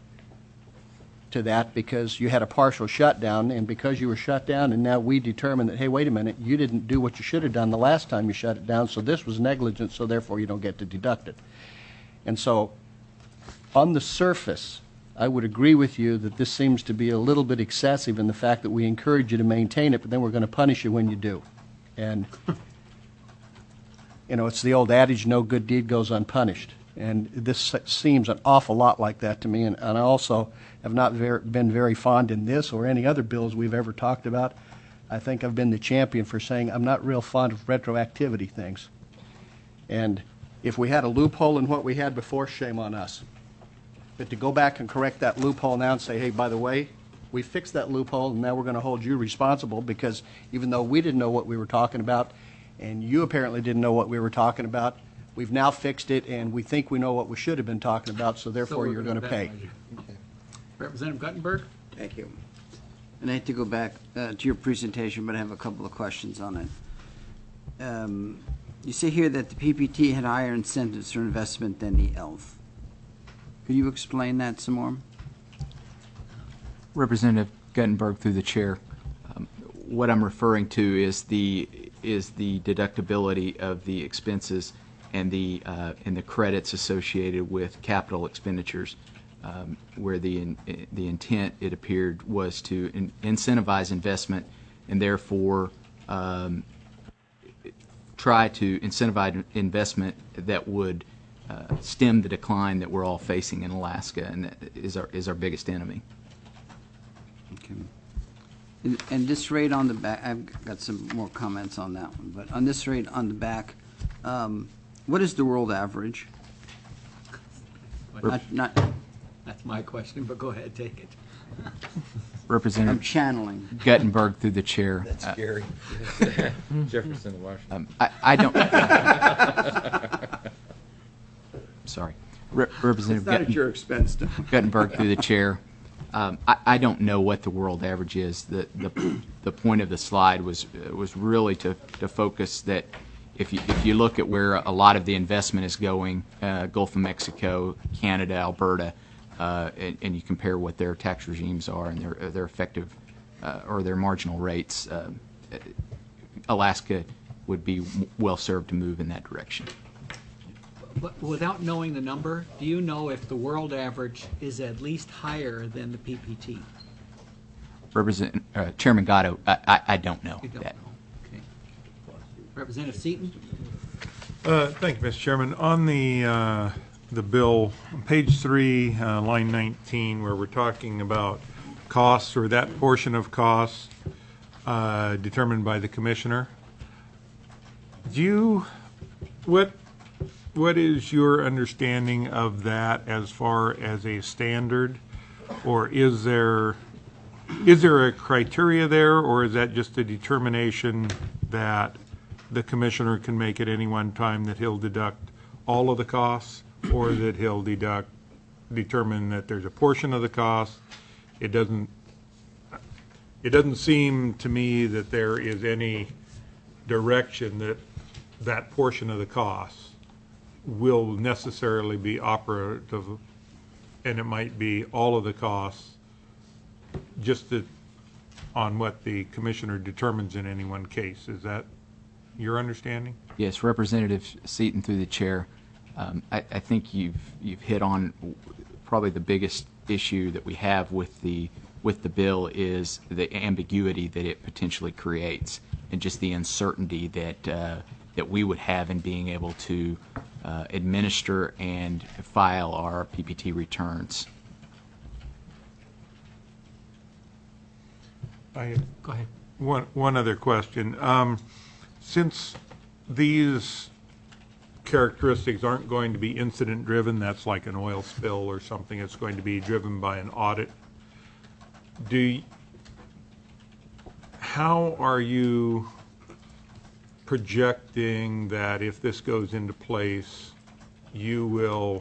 to that because you had a partial shutdown, and because you were shut down, and now we determined that, hey, wait a minute, you didn't do what you should have done the last time you shut it down, so this was negligence, so therefore you don't get to deduct it. And so, on the surface, I would agree with you that this seems to be a little bit excessive in the fact that we encourage you to maintain it, but then we're going to punish you when you do. And you know, it's the old adage, no good deed goes unpunished. And this seems an awful lot like that to me. And I also have not been very fond in this or any other bills we've ever talked about. I think I've been the champion for saying I'm not real fond of retroactivity things. And if we had a loophole in what we had before, shame on us. But to go back and correct that loophole now and say, hey, by the way, we fixed that loophole and now we're going to hold you responsible because even though we didn't know what we were talking about, and you apparently didn't know what we were talking about, we've now fixed it, and we think we know what we should have been talking about, so therefore you're going to pay. Okay. Representative Guttenberg? Thank you. And I hate to go back to your presentation, but I have a couple of questions on it. You say here that the PPT had higher incentives for investment than the ELF. Could you explain that some more? Representative Guttenberg, through the chair, what I'm referring to is the deductibility of the expenses and the credits associated with capital expenditures, where the intent, it appeared, was to incentivize investment and therefore try to incentivize investment that would stem the decline that we're all facing in Alaska, and that is our biggest enemy. Okay. And this rate on the back, I've got some more comments on that one, but on this rate on the back, what is the world average? That's my question, but go ahead, take it. Representative I'm channeling. Guttenberg, through the chair. That's scary. Jefferson of Washington. I don't. Sorry. Representative It's not at your expense, Don. Guttenberg through the chair. I don't know what the world average is. The point of the slide was really to focus that if you look at where a lot of the investment is going, Gulf of Mexico, Canada, Alberta, and you compare what their tax regimes are and their effective or their marginal rates, Alaska would be well served to move in that direction. But without knowing the number, do you know if the world average is at least higher than the PPT? Chairman Gatto, I don't know You don't that. know. Okay. Representative Seaton? Thank you, Mr. Chairman. On the bill, on page 3, line 19, where we're talking about costs or that portion of costs determined by the commissioner, what is your understanding of that as far as a standard, or is there a criteria there, or is that just a determination that the commissioner can make at any one time that he'll deduct all of the costs, or that he'll determine that there's a portion of the cost? It doesn't seem to me that there is any direction that that portion of the costs will necessarily be operative, and it might be all of the costs just on what the commissioner determines in any one case. Is that your understanding? Yes, Representative Seaton through the chair. I think you've hit on probably the biggest issue that we have with the bill is the ambiguity that it potentially creates, and just the uncertainty that we would have in being able to administer and file our PPT returns. Go ahead. One other question. Since these characteristics aren't going to be incident driven, that's like an oil spill or something, it's going to be driven by an audit, how are you projecting that if this goes into place, you will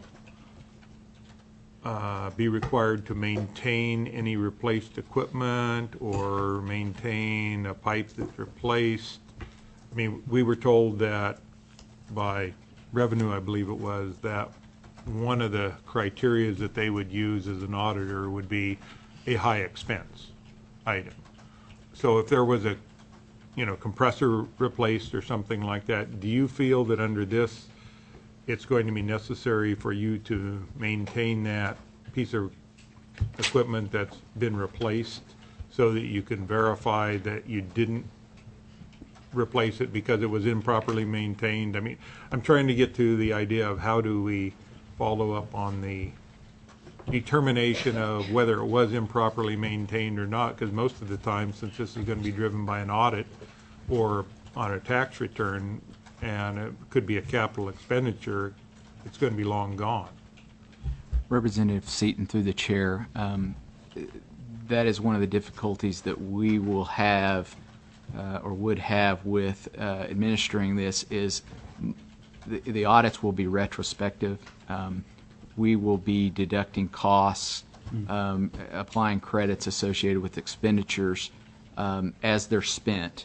be required to maintain any replaced equipment or maintain a pipe that's replaced? I mean, we were told that by revenue, I believe it was, that one of the criteria that they would use as an auditor would be a high expense item. So if there was a compressor replaced or something like that, do you feel that under this it's going to be necessary for you to maintain that piece of equipment that's been replaced so that you can verify that you didn't replace it because it was improperly maintained? I mean, I'm trying to get to the idea of how do we follow up on the determination of whether it was improperly maintained or not, because most of the time, since this is going to be driven by an audit or on a tax return, and it could be a capital expenditure, it's going to be long gone. Representative Seaton through the chair, that is one of the difficulties that we will have or would have with administering this is the audits will be retrospective. We will be deducting costs, applying credits associated with expenditures as they're spent.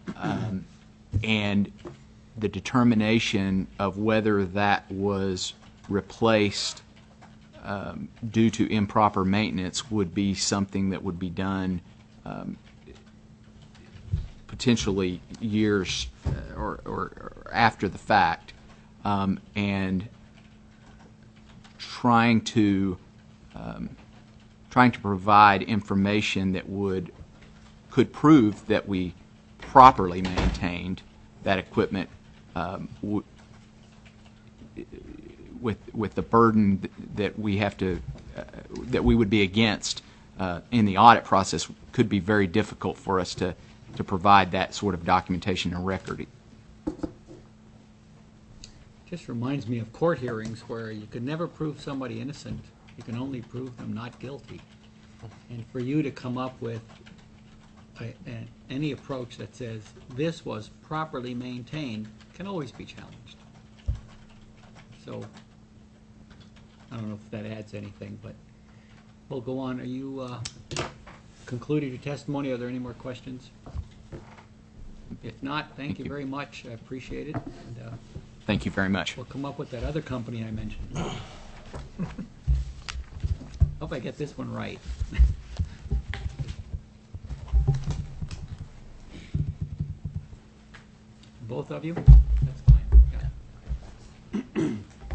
And the determination of whether that was replaced due to improper maintenance would be something that would be done potentially years or after the fact, and trying to provide information that could prove that we properly maintained that equipment with the burden that we have to that we would be against in the audit process could be very difficult for us to provide that sort of documentation and record. Just reminds me of court hearings where you could never prove somebody innocent. You can only prove them not guilty. And for you to come up with any approach that says this was properly maintained can always be challenged. So I don't know if that adds anything, but we'll go on. Are you concluded your testimony? Are there any more questions? If not, thank you very much. I appreciate it. And, Thank you very much. we'll come up with that other company I mentioned. Hope I get this one right. Both of you? That's fine. Yeah.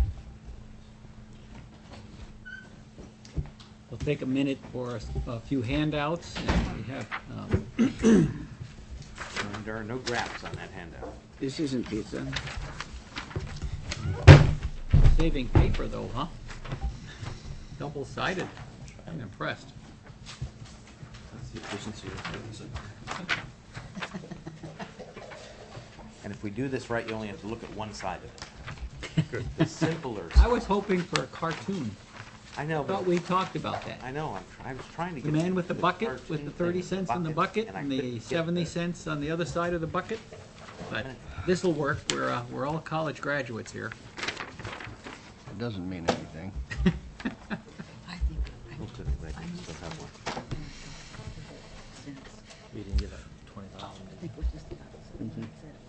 We'll take a minute for a few handouts. And we have There are no graphs on that handout. This isn't pizza. saving paper, though, huh? Double-sided. I'm impressed. That's the efficiency of it. And if we do this right, you only have to look at one side of it. The simpler. I was hoping for a cartoon. I know. I thought we talked about that. I know. I was trying to The get man with the bucket, cartoon with the thing 30 cents in the bucket, I and couldn't the get 70 there. cents on the other side of the bucket. But this'll work. We're all college graduates here. It doesn't mean anything. We'll put it right. We still have one. We didn't get a 20,000.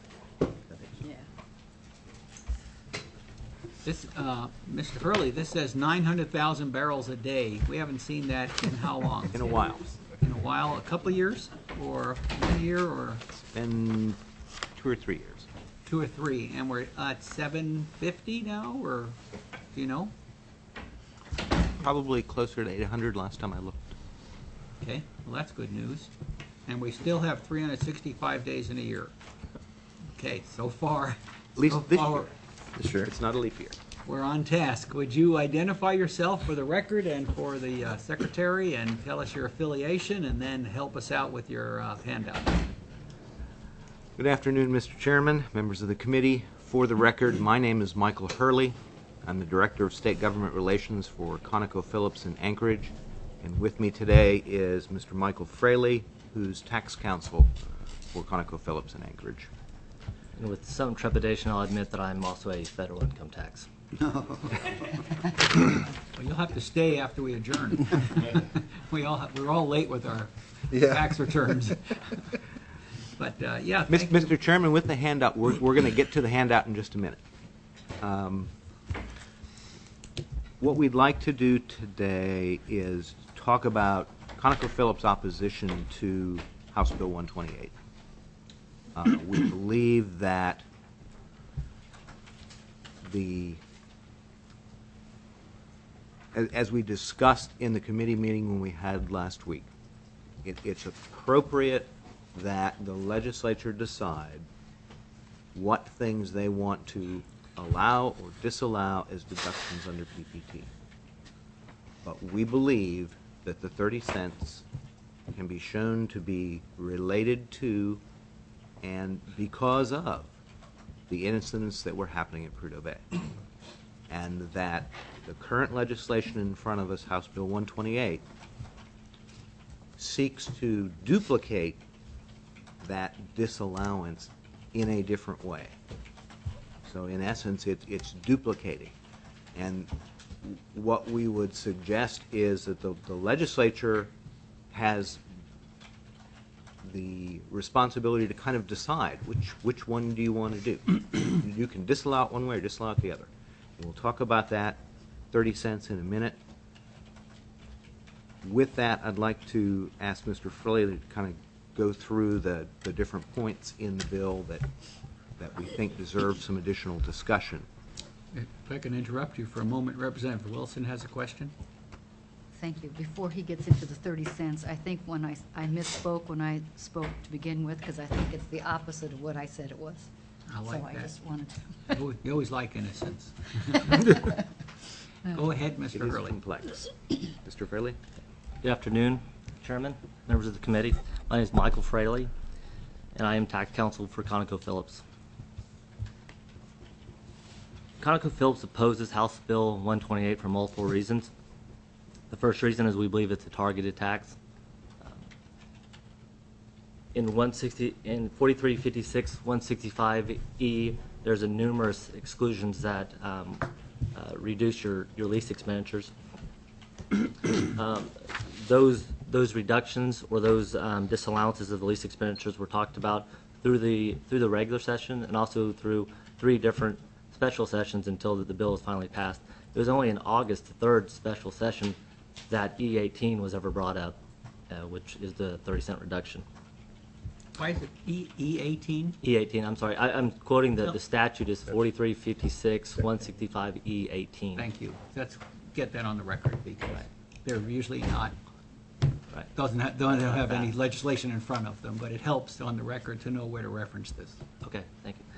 This, Mr. Hurley, this says 900,000 barrels a day. We haven't seen that in how long? In a while. In a while, a couple of years, or 1 year, or In 2 or 3 years. 2 or 3, and we're at 750 now, or do you know? Probably closer to 800 last time I looked. Okay, well, that's good news. And we still have 365 days in a year. Okay, so far. At least so this far, year. This year. It's not a leap year. We're on task. Would you identify yourself for the record and for the secretary and tell us your affiliation and then help us out with your handout? Good afternoon, Mr. Chairman, members of the committee. For the record, my name is Michael Hurley. I'm the Director of State Government Relations for ConocoPhillips in Anchorage. And with me today is Mr. Michael Fraley, who's tax counsel for ConocoPhillips in Anchorage. And with some trepidation, I'll admit that I'm also a federal income tax. Well, you'll have to stay after we adjourn. We're all late with our tax returns. But, yeah. Mr. Chairman, with the handout, we're going to get to the handout in just a minute. What we'd like to do today is talk about ConocoPhillips' opposition to House Bill 128. We believe that as we discussed in the committee meeting when we had last week, it's appropriate that the legislature decide what things they want to allow or disallow as deductions under PPT. But we believe that the 30 cents can be shown to be related to and because of the incidents that were happening at Prudhoe Bay. And that the current legislation in front of us, House Bill 128, seeks to duplicate that disallowance in a different way. So in essence, it's duplicating. And what we would suggest is that the legislature has the responsibility to kind of decide which one do you want to do. You can disallow it one way or disallow it the other. And we'll talk about that 30 cents in a minute. With that, I'd like to ask Mr. Fraley to kind of go through the different points in the bill that we think deserve some additional discussion. If I can interrupt you for a moment, Representative Wilson has a question. Thank you. Before he gets into the 30 cents, I think when I misspoke when I spoke to begin with, because I think it's the opposite of what I said it was. I like so that. I just wanted to. You always like innocence. Go ahead, Mr. It is Hurley. complex. Mr. Fraley? Good afternoon, Chairman, members of the committee. My name is Michael Fraley, and I am tax counsel for ConocoPhillips. ConocoPhillips opposes House Bill 128 for multiple reasons. The first reason is we believe it's a targeted tax. In 4356, 165E, there's a numerous exclusions that reduce your lease expenditures. Those reductions or those disallowances of the lease expenditures were talked about through the regular session and also through 3 different special sessions until the bill was finally passed. It was only in August 3rd special session that E18 was ever brought up, which is the 30-cent reduction. Why is it E18? E18, I'm sorry. I'm quoting the statute is 4356 165 E18. Thank you. Let's get that on the record because they're usually not, don't have any legislation in front of them, but it helps on the record to know where to reference this. Okay, thank you.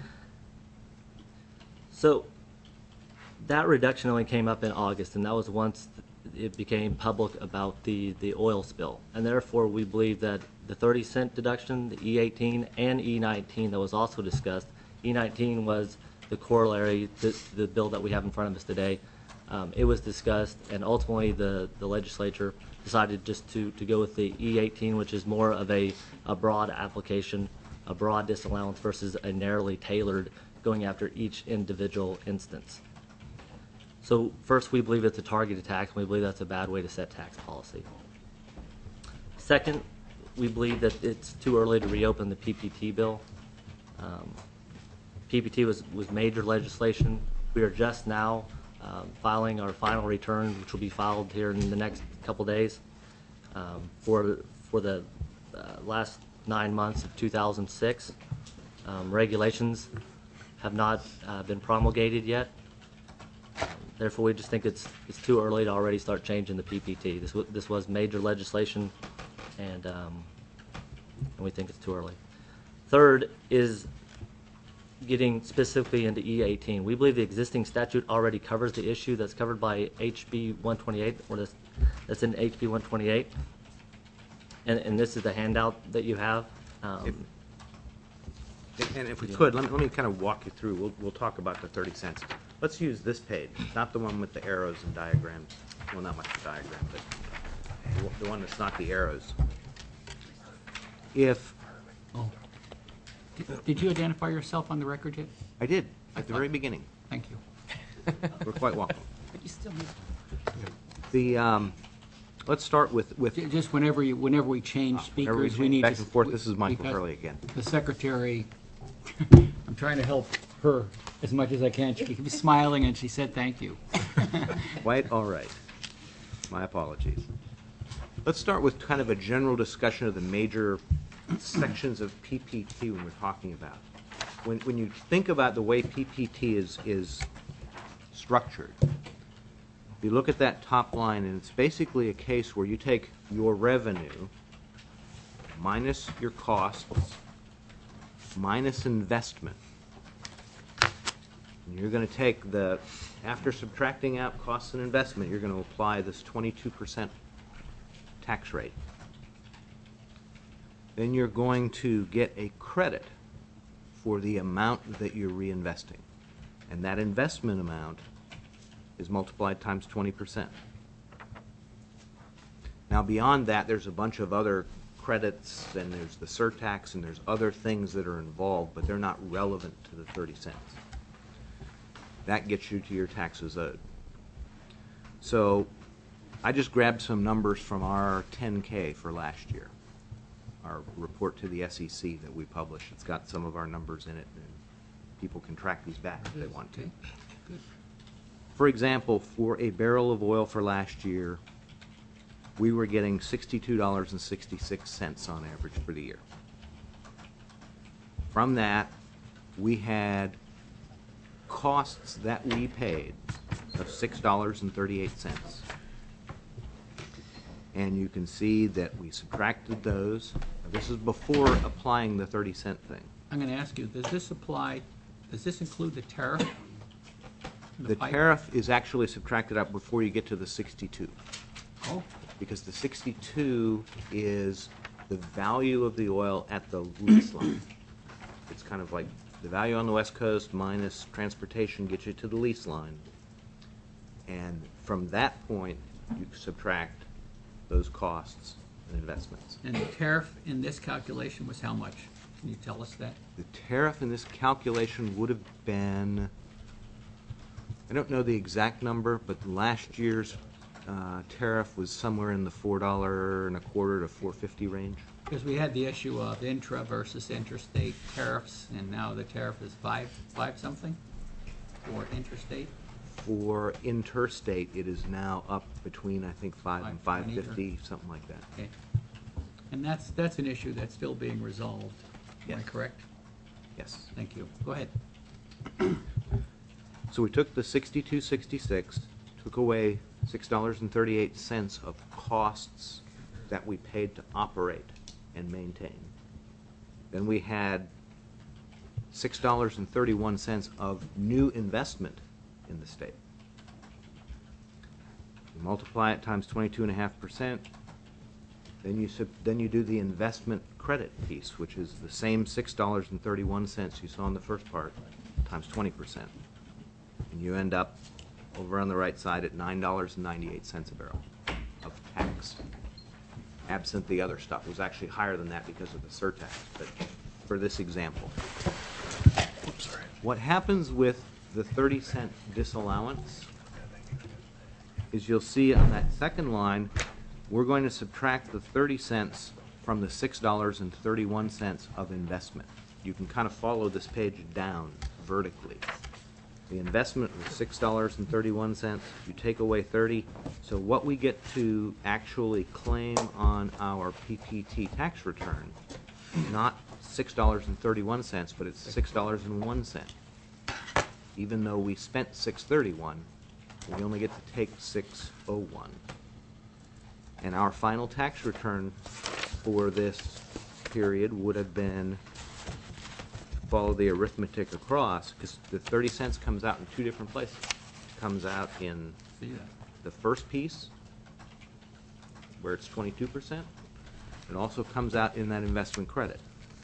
So that reduction only came up in August, and that was once it became public about the oil spill. And therefore, we believe that the 30-cent deduction, the E18 and E19 that was also discussed, E19 was the corollary to the bill that we have in front of us today. It was discussed, and ultimately the legislature decided just to go with the E18, which is more of a broad application, a broad disallowance versus a narrowly tailored going after each individual instance. So first, we believe it's a targeted tax, and we believe that's a bad way to set tax policy. Second, we believe that it's too early to reopen the PPT bill. PPT was major legislation. We are just now filing our final return, which will be filed here in the next couple days for the last 9 months of 2006. Regulations have not been promulgated yet. Therefore, we just think it's too early to already start changing the PPT. This was major legislation, and we think it's too early. Third is getting specifically into E18. We believe the existing statute already covers the issue that's covered by HB 128, or that's in HB 128. And this is the handout that you have. And if we could, let me kind of walk you through. We'll talk about the 30 cents. Let's use this page, not the one with the arrows and diagrams. Well, not much diagram, but the one that's not the arrows. Did you identify yourself on the record yet? I did, at the very beginning. Thank you. We're quite welcome. But you still need Let's start with just whenever we change speakers, we need back to and forth. This is Michael Hurley again. The secretary. I'm trying to help her as much as I can. She keeps smiling, and she said thank you. Quite all right. My apologies. Let's start with kind of a general discussion of the major sections of PPT when we're talking about. When you think about the way PPT is structured, you look at that top line, and it's basically a case where you take your revenue minus your costs minus investment. And you're going to take after subtracting out costs and investment, you're going to apply this 22% tax rate. Then you're going to get a credit for the amount that you're reinvesting. And that investment amount is multiplied times 20%. Now beyond that, there's a bunch of other credits, and there's the surtax, and there's other things that are involved, but they're not relevant to the 30 cents. That gets you to your taxes owed. So I just grabbed some numbers from our 10K for last year, our report to the SEC that we published. It's got some of our numbers in it, and people can track these back if they want to. Good. For example, for a barrel of oil for last year, we were getting $62.66 on average for the year. From that, we had costs that we paid of $6.38. And you can see that we subtracted those. This is before applying the 30-cent thing. I'm going to ask you, does this include the tariff? The tariff is actually subtracted out before you get to the 62. Oh. Because the 62 is the value of the oil at the lease line. It's kind of like the value on the West Coast minus transportation gets you to the lease line. And from that point, you subtract those costs and investments. And the tariff in this calculation was how much? Can you tell us that? The tariff in this calculation would have been I don't know the exact number, but last year's tariff was somewhere in the $4.25 to $4.50 range. Because we had the issue of intra versus interstate tariffs, and now the tariff is five something for interstate. For interstate, it is now up between, I think, 5 and 5.20 $5.50, something like that. Okay. And that's an issue that's still being resolved. Am I correct? Yes. Thank you. Go ahead. So we took the 62.66, took away $6.38 of costs that we paid to operate and maintain. Then we had $6.31 of new investment in the state. You multiply it times 22.5%. Then you do the investment credit piece, which is the same $6.31 you saw in the first part, times 20%. And you end up over on the right side at $9.98 a barrel of tax. Absent the other stuff. It was actually higher than that because of the surtax, but for this example. What happens with the 30-cent disallowance is you'll see on that second line, we're going to subtract the 30 cents from the $6.31 of investment. You can kind of follow this page down vertically. The investment was $6.31. You take away 30. So what we get to actually claim on our PPT tax return, not $6.31, but it's $6.01. Even though we spent $6.31, we only get to take $6.01. And our final tax return for this period would have been, follow the arithmetic across, because the 30 cents comes out in two different places. It comes out in the first piece, where it's 22%. It also comes out in that investment credit.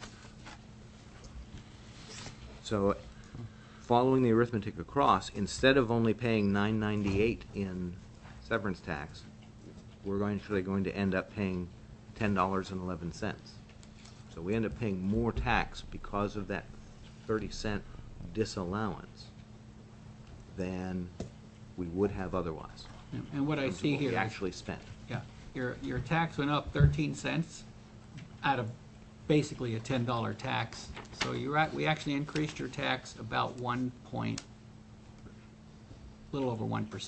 So following the arithmetic across, instead of only paying $9.98 in severance tax, we're actually going to end up paying $10.11. So we end up paying more tax because of that 30-cent disallowance than we would have otherwise. And what I see here we is- actually spent. Yeah, your tax went up 13 cents out of basically a $10 tax. So we actually increased your tax about little over 1%.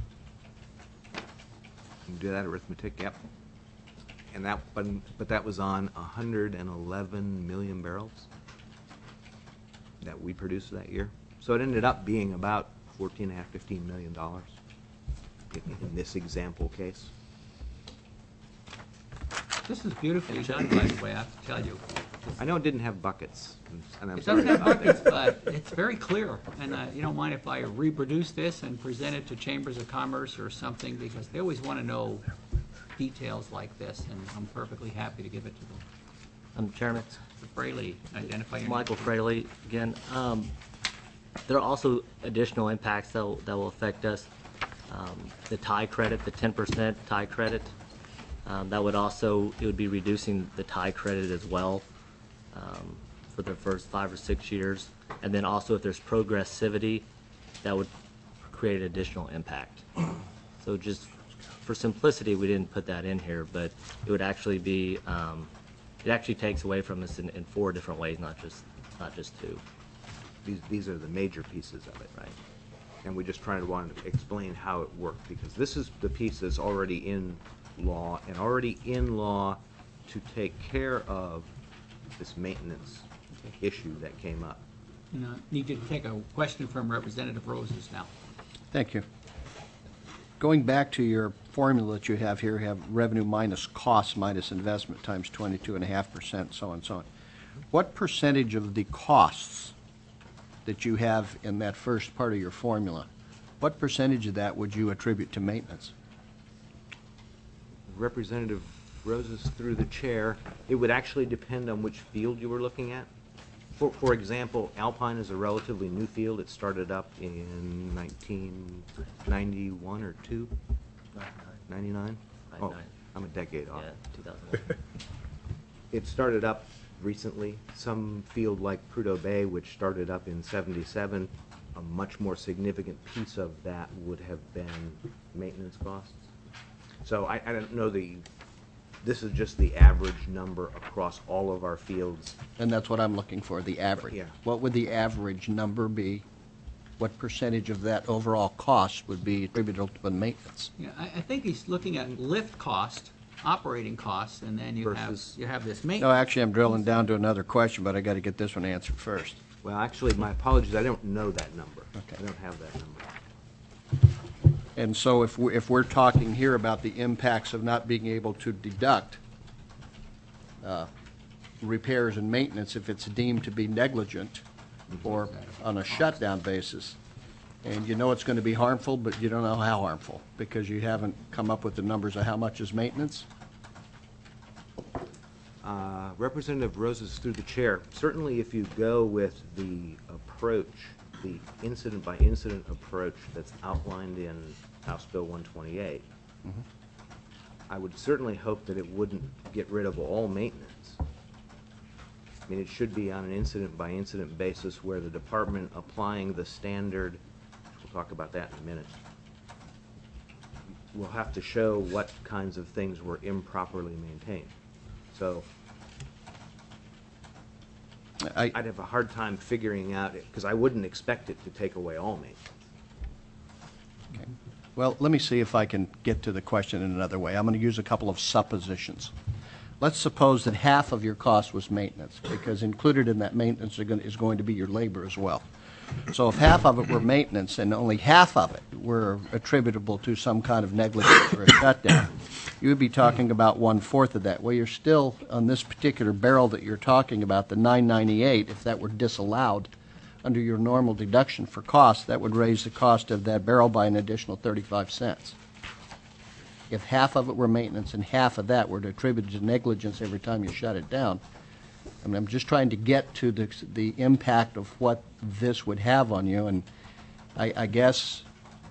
You can do that arithmetic, yep. And that, but that was on 111 million barrels that we produced that year. So it ended up being about $14.5, $15 million in this example case. This is beautifully done, by the way, I have to tell you. I know it didn't have buckets, and I'm It sorry doesn't have about buckets, that. but it's very clear. And you don't mind if I reproduce this and present it to Chambers of Commerce or something, because they always want to know details like this, and I'm perfectly happy to give it to them. Chairman. Mr. Fraley, identify your name. Michael Fraley again. There are also additional impacts that will affect us. The tie credit, the 10% tie credit, that would also, it would be reducing the tie credit as well for the first 5 or 6 years. And then also if there's progressivity, that would create additional impact. So just for simplicity, we didn't put that in here, but it would actually be, it actually takes away from us in 4 different ways, not just 2. These are the major pieces of it, right? And we just wanted to explain how it worked, because this is the piece that's already in law, and already in law to take care of this maintenance issue that came up. Need to take a question from Representative Roses now. Thank you. Going back to your formula that you have here, you have revenue minus cost minus investment times 22.5%, so on and so on. What percentage of the costs that you have in that first part of your formula, what percentage of that would you attribute to maintenance? Representative Roses through the chair, it would actually depend on which field you were looking at. For example, Alpine is a relatively new field. It started up in 1991 or 2? 99? Oh, I'm a decade off. Yeah, 2000. It started up recently. Some field like Prudhoe Bay, which started up in 77, a much more significant piece of that would have been maintenance costs. So I don't know this is just the average number across all of our fields. And that's what I'm looking for, the average. Yeah. What would the average number be? What percentage of that overall cost would be attributable to maintenance? Yeah, I think he's looking at lift cost, operating costs, and then you Versus- have this No, maintenance. actually, I'm drilling down to another question, but I got to get this one answered first. Well, actually, my apologies, I don't know that number. Okay. I don't have that number. And so if we're talking here about the impacts of not being able to deduct repairs and maintenance if it's deemed to be negligent or on a shutdown basis, and you know it's going to be harmful, but you don't know how harmful because you haven't come up with the numbers of how much is maintenance? Representative Roses, through the chair, certainly if you go with the approach, the incident-by-incident approach that's outlined in House Bill 128, I would certainly hope that it wouldn't get rid of all maintenance. I mean, it should be on an incident-by-incident basis where the department applying the standard, we'll talk about that in a minute, will have to show what kinds of things were improperly maintained. So I'd have a hard time figuring out it, because I wouldn't expect it to take away all maintenance. Okay. Well, let me see if I can get to the question in another way. I'm going to use a couple of suppositions. Let's suppose that half of your cost was maintenance, because included in that maintenance is going to be your labor as well. So if half of it were maintenance and only half of it were attributable to some kind of negligence or a shutdown, you would be talking about 1/4 of that. Well, you're still, on this particular barrel that you're talking about, the $9.98, if that were disallowed under your normal deduction for cost, that would raise the cost of that barrel by an additional 35 cents. If half of it were maintenance and half of that were attributed to negligence every time you shut it down, I mean, I'm just trying to get to the impact of what this would have on you, and I guess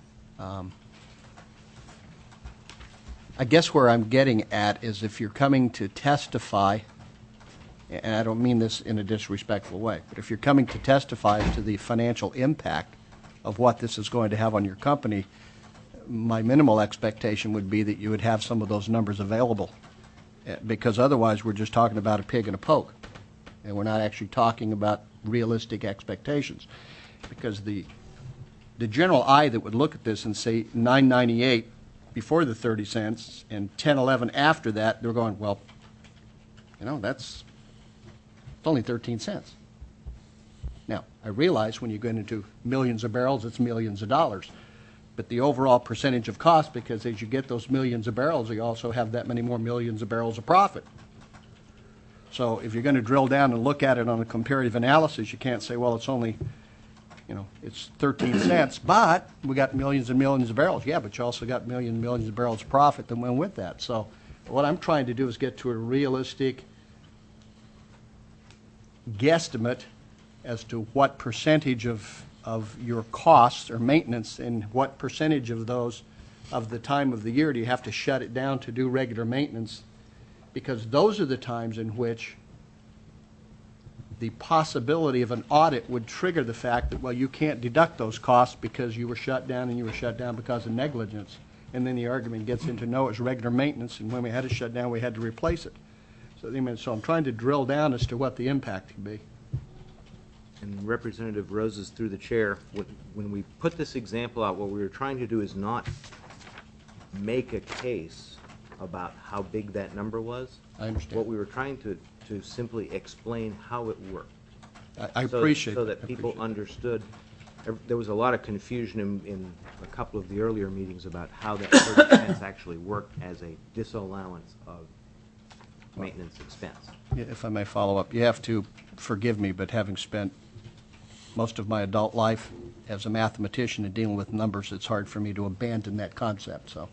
where I'm getting at is if you're coming to testify, and I don't mean this in a disrespectful way, but if you're coming to testify to the financial impact of what this is going to have on your company, my minimal expectation would be that you would have some of those numbers available, because otherwise we're just talking about a pig and a poke, and we're not actually talking about realistic expectations. Because the general eye that would look at this and say $9.98 before the 30 cents and $10.11 after that, they're going, well, you know, it's only 13 cents. Now, I realize when you get into millions of barrels, it's millions of dollars. But the overall percentage of cost, because as you get those millions of barrels, you also have that many more millions of barrels of profit. So if you're going to drill down and look at it on a comparative analysis, you can't say, well, it's only, you know, it's 13 cents, but we got millions and millions of barrels. Yeah, but you also got millions and millions of barrels of profit that went with that. So what I'm trying to do is get to a realistic guesstimate as to what percentage of your costs or maintenance and what percentage of those of the time of the year do you have to shut it down to do regular maintenance, because those are the times in which the possibility of an audit would trigger the fact that, well, you can't deduct those costs because you were shut down and you were shut down because of negligence. And then the argument gets into, no, it was regular maintenance, and when we had to shut down, we had to replace it. So I'm trying to drill down as to what the impact could be. And Representative Roses, through the chair, when we put this example out, what we were trying to do is not make a case about how big that number was. I understand. What we were trying to simply explain how it worked. I appreciate so that people understood. There was a lot of confusion in a couple of the earlier meetings about how that 30 cents actually worked as a disallowance of maintenance expense. If I may follow up, you have to forgive me, but having spent most of my adult life as a mathematician and dealing with numbers, it's hard for me to abandon that concept. So,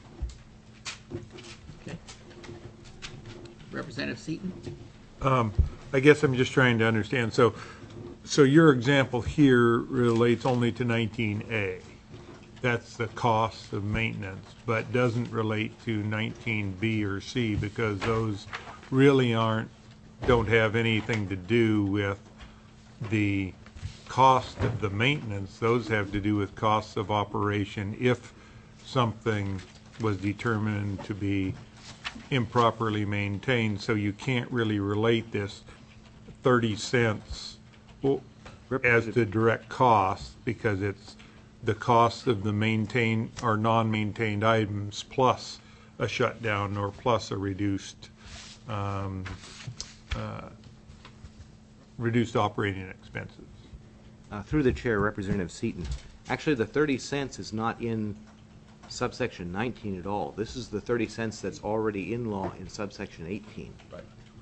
Okay. Representative Seaton? I guess I'm just trying to understand. So your example here relates only to 19A. That's the cost of maintenance, but doesn't relate to 19B or C, because those really don't have anything to do with the cost of the maintenance, those have to do with costs of operation if something was determined to be improperly maintained. So you can't really relate this 30 cents as the direct cost, because it's the cost of the maintained or non-maintained items plus a shutdown or plus a reduced operating expenses. Through the chair, Representative Seaton. Actually, the 30 cents is not in subsection 19 at all. This is the 30 cents that's already in law in subsection 18. Right.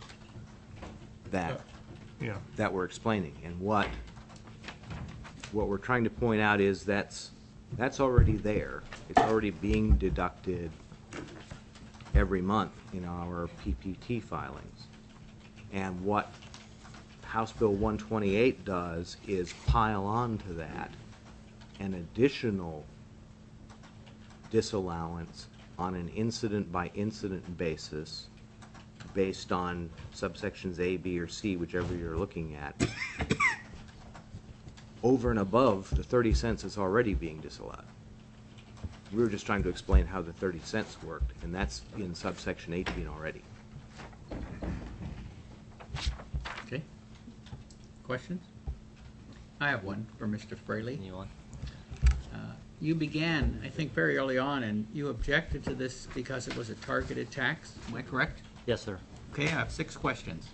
That we're explaining. And what we're trying to point out is that's already there. It's already being deducted every month in our PPT filings. And what House Bill 128 does is pile on to that an additional disallowance on an incident-by-incident basis based on subsections A, B, or C, whichever you're looking at, over and above the 30 cents that's already being disallowed. We were just trying to explain how the 30 cents worked, and that's in subsection 18 already. Okay. Questions? I have one for Mr. Fraley. You began, I think, very early on, and you objected to this because it was a targeted tax. Am I correct? Yes, sir. Okay, I have 6 questions.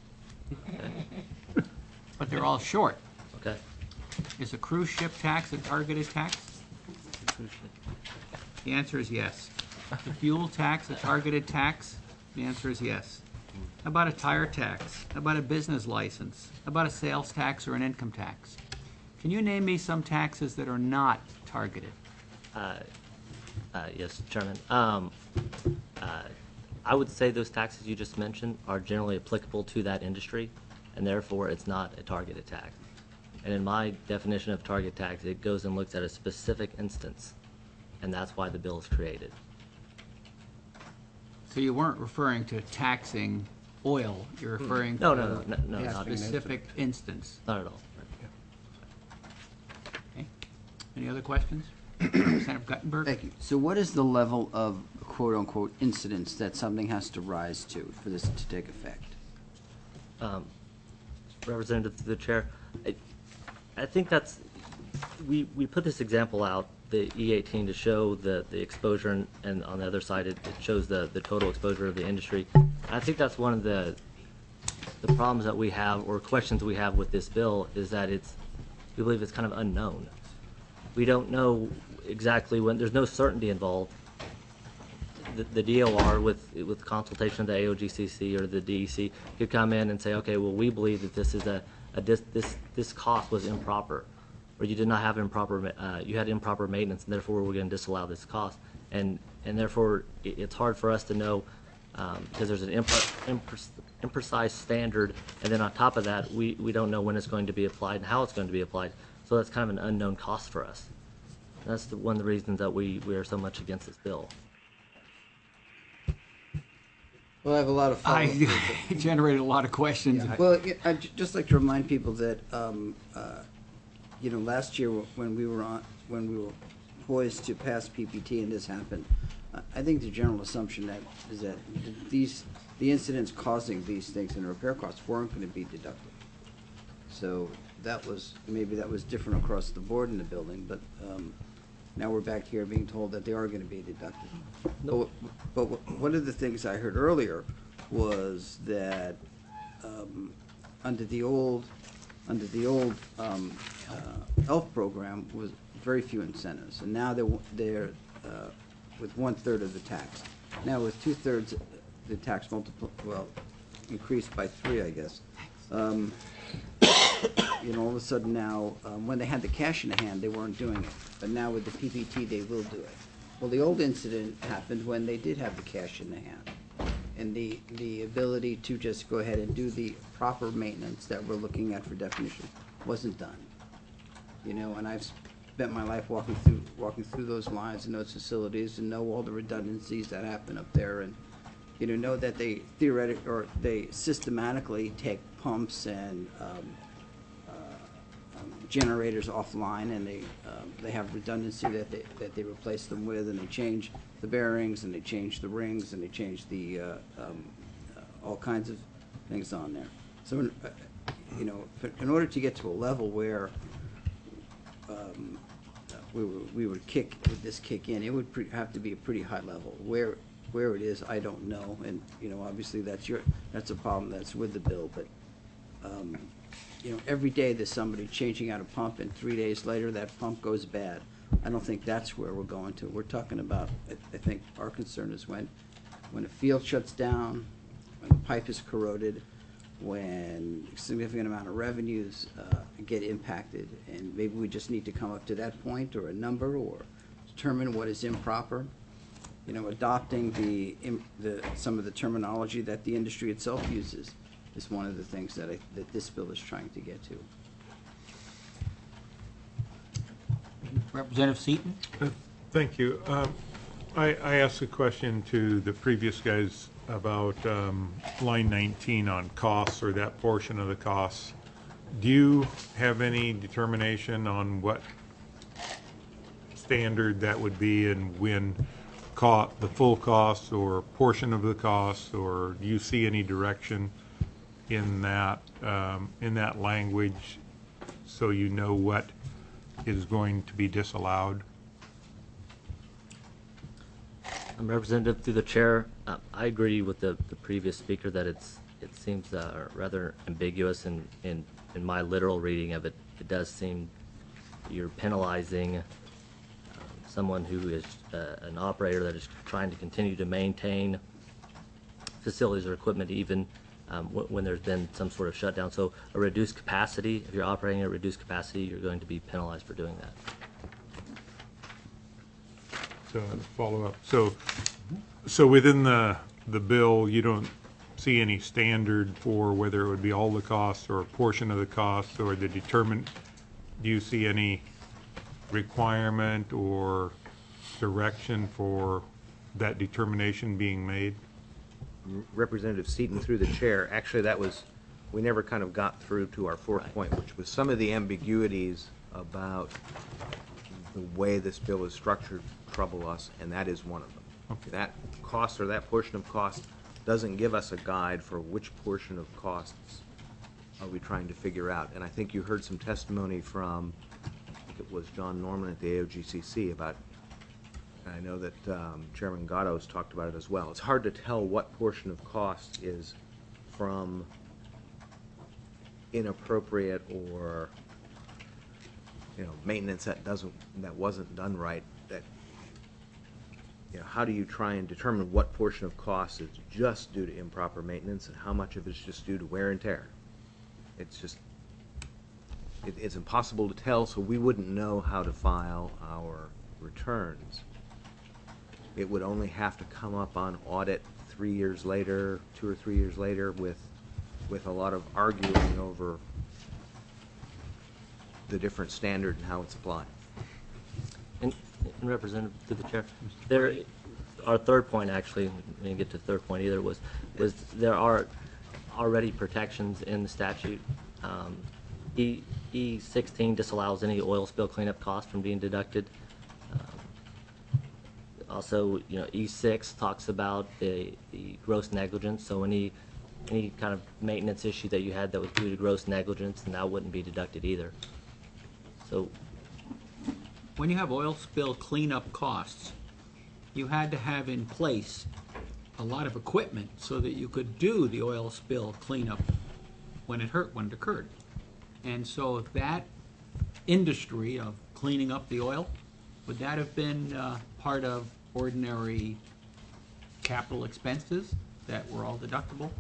But they're all short. Okay. Is a cruise ship tax a targeted tax? The answer is yes. The fuel tax a targeted tax? The answer is yes. How about a tire tax? How about a business license? How about a sales tax or an income tax? Can you name me some taxes that are not targeted? Yes, Chairman. I would say those taxes you just mentioned are generally applicable to that industry, and therefore it's not a targeted tax. And in my definition of target tax, it goes and looks at a specific instance, and that's why the bill is created. So you weren't referring to taxing oil, you're referring No, to no, a not specific instance. Not at all. Okay. Any other questions? Representative Guttenberg? Thank you. So what is the level of quote-unquote incidents that something has to rise to for this to take effect? Representative to the chair, I think that's, we put this example out, the E18, to show the exposure, and on the other side it shows the total exposure of the industry. I think that's one of the problems that we have, or questions we have with this bill, is that we believe it's kind of unknown. We don't know exactly when, there's no certainty involved. The DOR, with consultation of the AOGCC or the DEC, could come in and say, okay, well, we believe that this is this cost was improper, or you did not have you had improper maintenance, and therefore we're going to disallow this cost. And therefore, it's hard for us to know, because there's an imprecise standard, and then on top of that, we don't know when it's going to be applied and how it's going to be applied. So that's kind of an unknown cost for us. And that's one of the reasons that we are so much against this bill. Well, I have a lot of follow-up. I generated a lot of questions. Well, I'd just like to remind people that, last year when we were poised to pass PPT and this happened, I think the general assumption is that the incidents causing these things and the repair costs weren't going to be deducted. So maybe that was different across the board in the building, but now we're back here being told that they are going to be deducted. Nope. But one of the things I heard earlier was that under the old ELF program was very few incentives, and now they're with 1/3 of the tax. Now with 2/3 the tax increased by 3, I guess. All of a sudden now, when they had the cash in the hand, they weren't doing it. But now with the PPT, they will do it. Well, the old incident happened when they did have the cash in the hand. And the ability to just go ahead and do the proper maintenance that we're looking at for definition wasn't done. And I've spent my life walking through those lines and those facilities and know all the redundancies that happen up there, and know that they systematically take pumps and generators offline, and they have redundancy that they replace them with, and they change the bearings, and they change the rings, and they change the all kinds of things on there. So, in order to get to a level where we would this kick in, it would have to be a pretty high level. Where it is, I don't know, and obviously that's a problem that's with the bill. But every day there's somebody changing out a pump, and 3 days later that pump goes bad. I don't think that's where we're going to. We're talking about. I think our concern is when a field shuts down, when the pipe is corroded, when a significant amount of revenues get impacted, and maybe we just need to come up to that point or a number or determine what is improper. Adopting some of the terminology that the industry itself uses is one of the things that this bill is trying to get to. Representative Seaton? Thank you. I asked a question to the previous guys about line 19 on costs, or that portion of the costs. Do you have any determination on what standard that would be, and when the full cost or portion of the cost, or do you see any direction in that language so you know what is going to be disallowed? Representative, through the chair, I agree with the previous speaker that it seems rather ambiguous, and in my literal reading of it, it does seem you're penalizing someone who is an operator that is trying to continue to maintain facilities or equipment even when there's been some sort of shutdown. So a reduced capacity, if you're operating at a reduced capacity, you're going to be penalized for doing that. So follow up. So within the bill, you don't see any standard for whether it would be all the costs or a portion of the costs, or do you see any requirement or direction for that determination being made? Representative Seaton, through the chair, actually we never kind of got through to our fourth point, which was some of the ambiguities about the way this bill is structured trouble us, and that is one of them. Okay. That cost or that portion of cost doesn't give us a guide for which portion of costs are we trying to figure out. And I think you heard some testimony from, I think it was John Norman at the AOGCC about, and I know that Chairman Gatto's talked about it as well. It's hard to tell what portion of cost is from inappropriate or maintenance that wasn't done right. That how do you try and determine what portion of cost is just due to improper maintenance and how much of it is just due to wear and tear? It's impossible to tell, so we wouldn't know how to file our returns. It would only have to come up on audit 3 years later, 2 or 3 years later, with a lot of arguing over the different standard and how it's applied. And Representative, through the chair, our third point, actually, we didn't get to the third point either, was there are already protections in the statute. E16 disallows any oil spill cleanup cost from being deducted. Also, E6 talks about the gross negligence, so any kind of maintenance issue that you had that was due to gross negligence, and that wouldn't be deducted either. So when you have oil spill cleanup costs, you had to have in place a lot of equipment so that you could do the oil spill cleanup when it occurred. And so that industry of cleaning up the oil, would that have been part of ordinary capital expenses that were all deductible?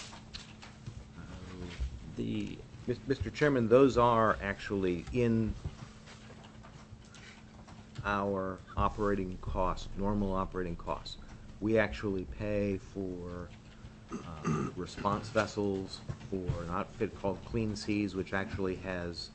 Mr. Chairman, those are actually in our operating costs, normal operating costs. We actually pay for response vessels, for an outfit called Clean Seas, which actually has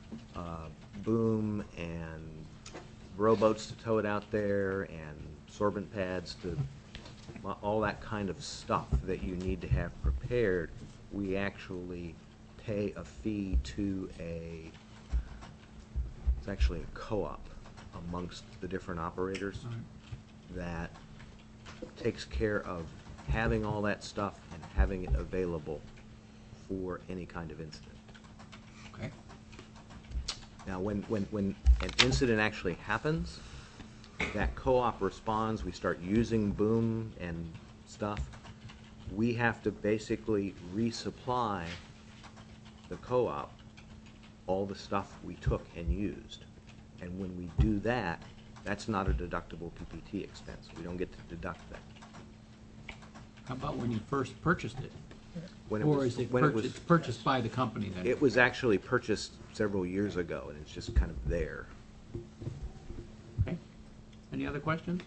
boom and rowboats to tow it out there, and sorbent pads, all that kind of stuff that you need to have prepared. We actually pay a fee to It's actually a co-op amongst the different operators that takes care of having all that stuff and having it available for any kind of incident. Okay. Now, when an incident actually happens, that co-op responds, we start using boom and stuff, we have to basically resupply the co-op all the stuff we took and used. And when we do that, that's not a deductible PPT expense. We don't get to deduct that. How about when you first purchased it? When Or is it it's purchased by the company then? It was actually purchased several years ago, and it's just kind of there. Okay. Any other questions?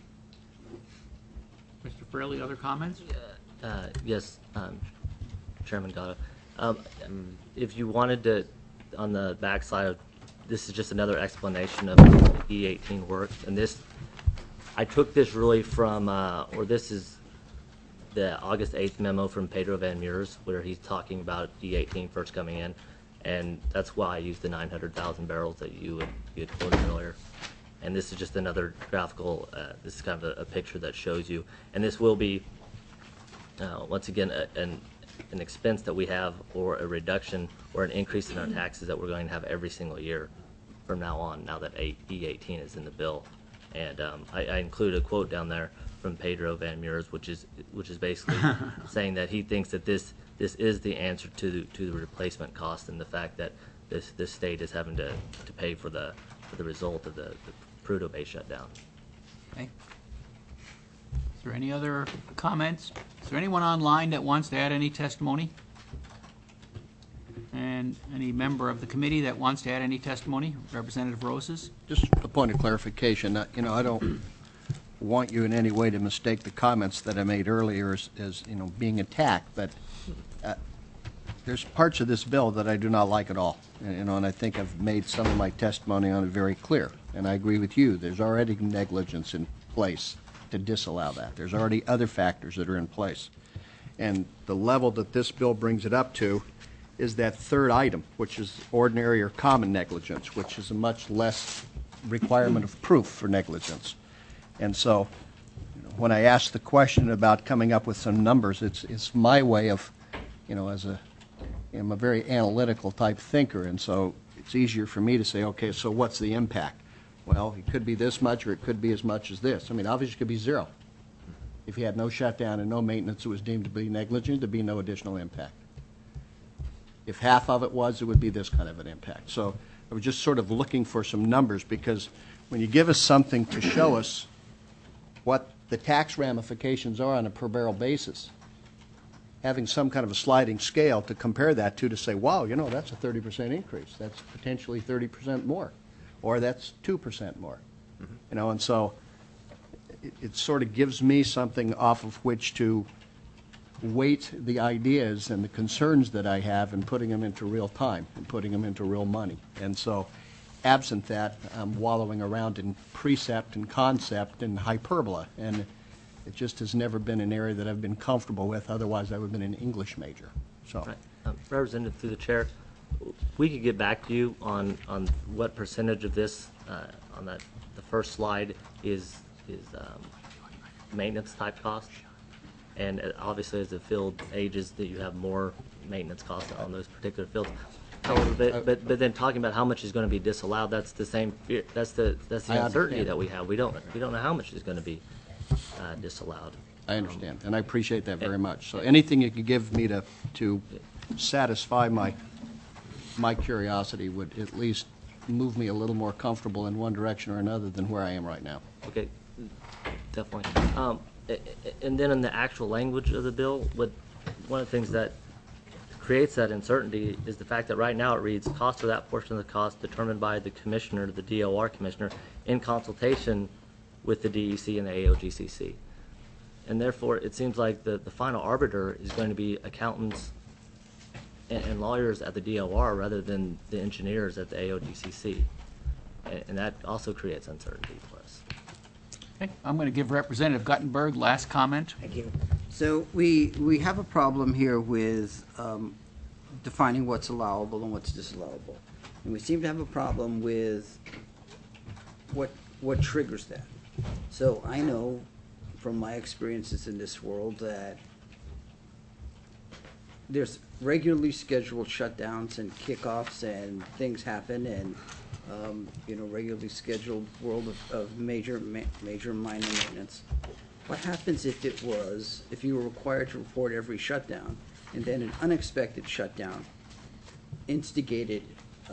Mr. Fraley, other comments? Yes, Chairman Gatto. If you wanted to, on the back side of, this is just another explanation of how the E18 works. And this, I took this really from, or this is the August 8th memo from Pedro Van Meurs, where he's talking about E18 first coming in. And that's why I used the 900,000 barrels that you had quoted earlier. And this is just another graphical, this is kind of a picture that shows you. And this will be, once again, an expense that we have, or a reduction or an increase in our taxes that we're going to have every single year from now on, now that E18 is in the bill. And I include a quote down there from Pedro Van Meurs, which is basically saying that he thinks that this is the answer to the replacement cost, and the fact that this state is having to pay for the result of the Prudhoe Bay shutdown. Okay. Is there any other comments? Is there anyone online that wants to add any testimony? And any member of the committee that wants to add any testimony? Representative Roses? Just a point of clarification. I don't want you in any way to mistake the comments that I made earlier as being attacked, but there's parts of this bill that I do not like at all. And I think I've made some of my testimony on it very clear. And I agree with you. There's already negligence in place to disallow that. There's already other factors that are in place. And the level that this bill brings it up to is that third item, which is ordinary or common negligence, which is a much less requirement of proof for negligence. And so when I ask the question about coming up with some numbers, it's my way of, I'm a very analytical type thinker, and so it's easier for me to say, okay, so what's the impact? Well, it could be this much, or it could be as much as this. I mean, obviously it could be zero. If you had no shutdown and no maintenance, it was deemed to be negligent, there'd be no additional impact. If half of it was, it would be this kind of an impact. So I was just sort of looking for some numbers, because when you give us something to show us what the tax ramifications are on a per barrel basis, having some kind of a sliding scale to compare that to say, wow, that's a 30% increase. That's potentially 30% more, or that's 2% more. And so it sort of gives me something off of which to weight the ideas and the concerns that I have and putting them into real time and putting them into real money. And so absent that, I'm wallowing around in precept and concept and hyperbola, and it just has never been an area that I've been comfortable with. Otherwise, I would have been an English major. So, right. Representative, through the chair, we could get back to you on what percentage of this on the first slide is maintenance type cost, and obviously as the field ages, that you have more maintenance costs on those particular fields. However, but then talking about how much is going to be disallowed, that's the same. That's the uncertainty that we have. We don't know how much is going to be disallowed. I understand, and I appreciate that very much. So anything you could give me to satisfy my curiosity would at least move me a little more comfortable in one direction or another than where I am right now. Okay, definitely. And then in the actual language of the bill, one of the things that creates that uncertainty is the fact that right now it reads cost of that portion of the cost determined by the commissioner, the DOR commissioner, in consultation with the DEC and the AOGCC. And therefore, it seems like the final arbiter is going to be accountants and lawyers at the DOR rather than the engineers at the AOGCC. And that also creates uncertainty for us. Okay. I'm going to give Representative Guttenberg last comment. Thank you. So we have a problem here with defining what's allowable and what's disallowable. And we seem to have a problem with what triggers that. So I know from my experiences in this world that there's regularly scheduled shutdowns and kickoffs and things happen, and regularly scheduled world of major minor maintenance. What happens if you were required to report every shutdown, and then an unexpected shutdown instigated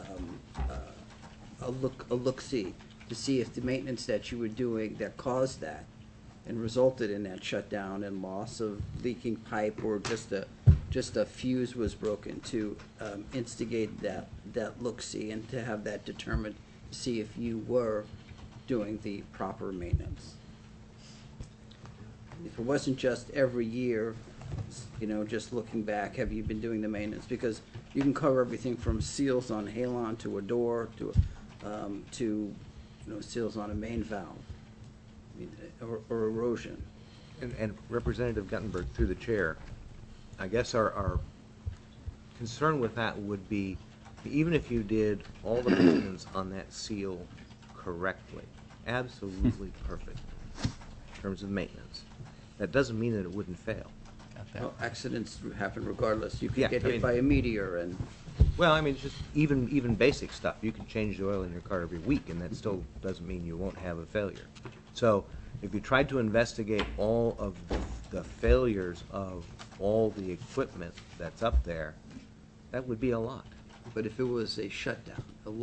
a look-see to see if the maintenance that you were doing that caused that and resulted in that shutdown and loss of leaking pipe, or just a fuse was broken, to instigate that look-see and to have that determined to see if you were doing the proper maintenance. If it wasn't just every year, just looking back, have you been doing the maintenance? Because you can cover everything from seals on halon to a door to seals on a main valve, or erosion. And Representative Guttenberg, through the chair, I guess our concern with that would be, even if you did all the maintenance on that seal correctly, absolutely perfect in terms of maintenance, that doesn't mean that it wouldn't fail. Well, accidents happen regardless. You could get hit by a meteor, and well, I mean, it's just even basic stuff. You can change the oil in your car every week, and that still doesn't mean you won't have a failure. So if you tried to investigate all of the failures of all the equipment that's up there, that would be a lot. But if it was a shutdown,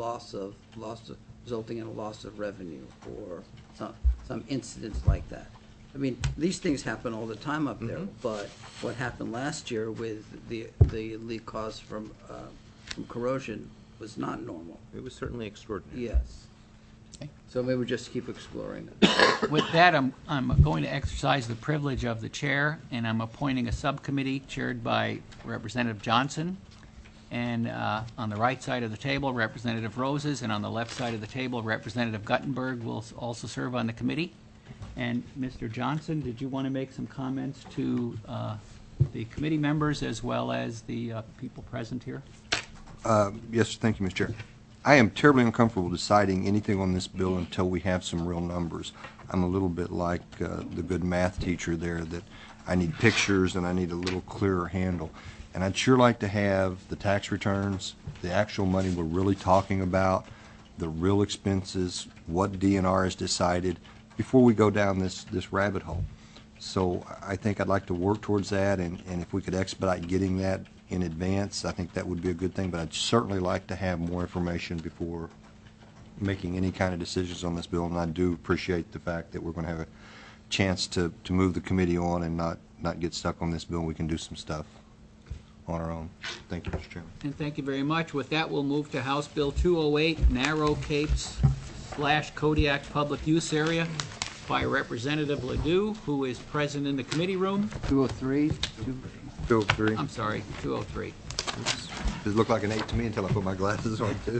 resulting in a loss of revenue, or some incidents like that. I mean, these things happen all the time up there. But what happened last year with the leak caused from corrosion was not normal. It was certainly extraordinary. Yes. Okay. So maybe we just keep exploring it. With that, I'm going to exercise the privilege of the chair, and I'm appointing a subcommittee chaired by Representative Johnson. And on the right side of the table, Representative Roses, and on the left side of the table, Representative Guttenberg will also serve on the committee. And Mr. Johnson, did you want to make some comments to the committee members as well as the people present here? Yes, thank you, Mr. Chair. I am terribly uncomfortable deciding anything on this bill until we have some real numbers. I'm a little bit like the good math teacher there, that I need pictures and I need a little clearer handle. And I'd sure like to have the tax returns, the actual money we're really talking about, the real expenses, what DNR has decided, before we go down this rabbit hole. So I think I'd like to work towards that, and if we could expedite getting that in advance, I think that would be a good thing. But I'd certainly like to have more information before making any kind of decisions on this bill, and I do appreciate the fact that we're going to have a chance to move the committee on and not get stuck on this bill. We can do some stuff on our own. Thank you, Mr. Chairman. And thank you very much. With that, we'll move to House Bill 208, Narrow Capes / Kodiak Public Use Area, by Representative Ledoux, who is present in the committee room. 203. 203. I'm sorry, 203. Does it look like an 8 to me until I put my glasses on, too?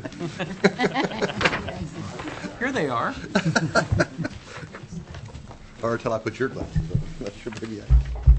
Here they are. Or until I put your glasses on. That's your big 8.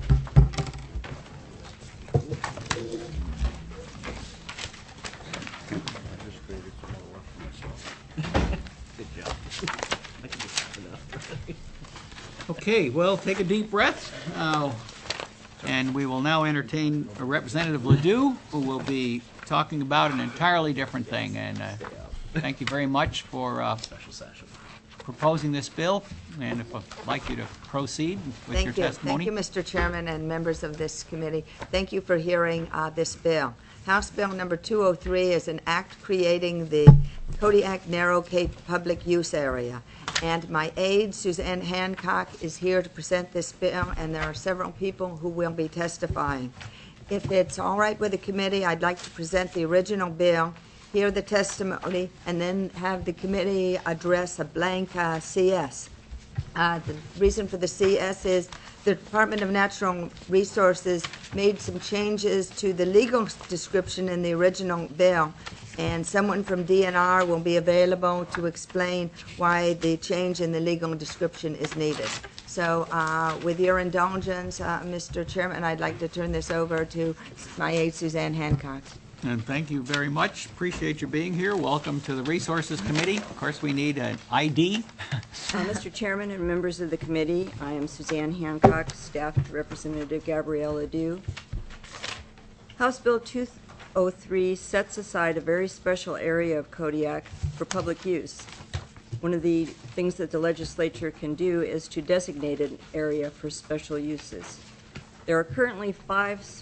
Okay, well, take a deep breath. And we will now entertain Representative Ledoux, who will be talking about an entirely different thing. And thank you very much for proposing this bill. And if I'd like you to proceed with your testimony. Thank you, Mr. Chairman and members of this committee. Thank you for hearing this bill. House Bill number 203 is an act creating the Kodiak Narrow Cape Public Use Area. And my aide, Suzanne Hancock, is here to present this bill, and there are several people who will be testifying. If it's all right with the committee, I'd like to present the original bill, hear the testimony, and then have the committee address a blank CS. The reason for the CS is the Department of Natural Resources made some changes to the legal description in the original bill, and someone from DNR will be available to explain why the change in the legal description is needed. So with your indulgence, Mr. Chairman, I'd like to turn this over to my aide, Suzanne Hancock. And thank you very much. Appreciate you being here. Welcome to the Resources Committee. Of course, we need an ID. Mr. Chairman and members of the committee, I am Suzanne Hancock, staff to Representative Gabrielle Adu. House Bill 203 sets aside a very special area of Kodiak for public use. One of the things that the legislature can do is to designate an area for special uses. There are currently five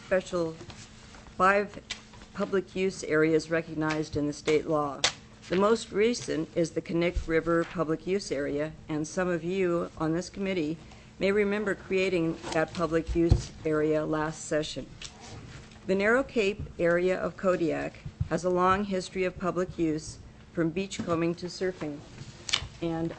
public use areas recognized in the state law. The most recent is the Knik River Public Use Area, and some of you on this committee may remember creating that public use area last session. The Narrow Cape area of Kodiak has a long history of public use, from beachcombing to surfing. And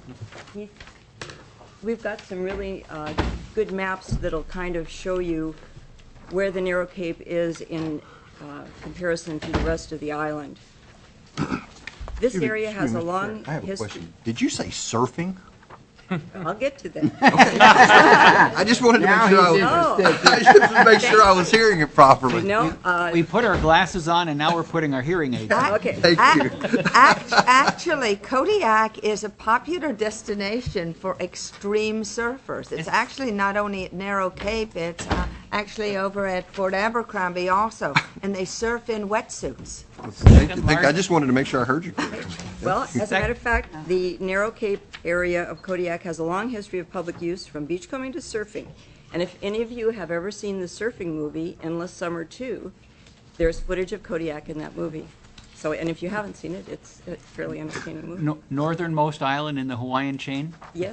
we've got some really good maps that'll kind of show you where the Narrow Cape is in comparison to the rest of the island. This area has a long I have a history. question. Did you say surfing? I'll get to that. I just wanted to make Now sure he's I just to make sure I was hearing it properly. No, We put our glasses on, and now we're putting our hearing aids on. Okay. Thank you. Actually, Kodiak is a popular destination for extreme surfers. It's actually not only at Narrow Cape, it's actually over at Fort Abercrombie also, and they surf in wetsuits. Thank you. I just wanted to make sure I heard you correctly. Well, as a matter of fact, the Narrow Cape area of Kodiak has a long history of public use, from beachcombing to surfing. And if any of you have ever seen the surfing movie, Endless Summer 2, there's footage of Kodiak in that movie. So, and if you haven't seen it, it's a fairly entertaining movie. Northernmost island in the Hawaiian chain? Yes.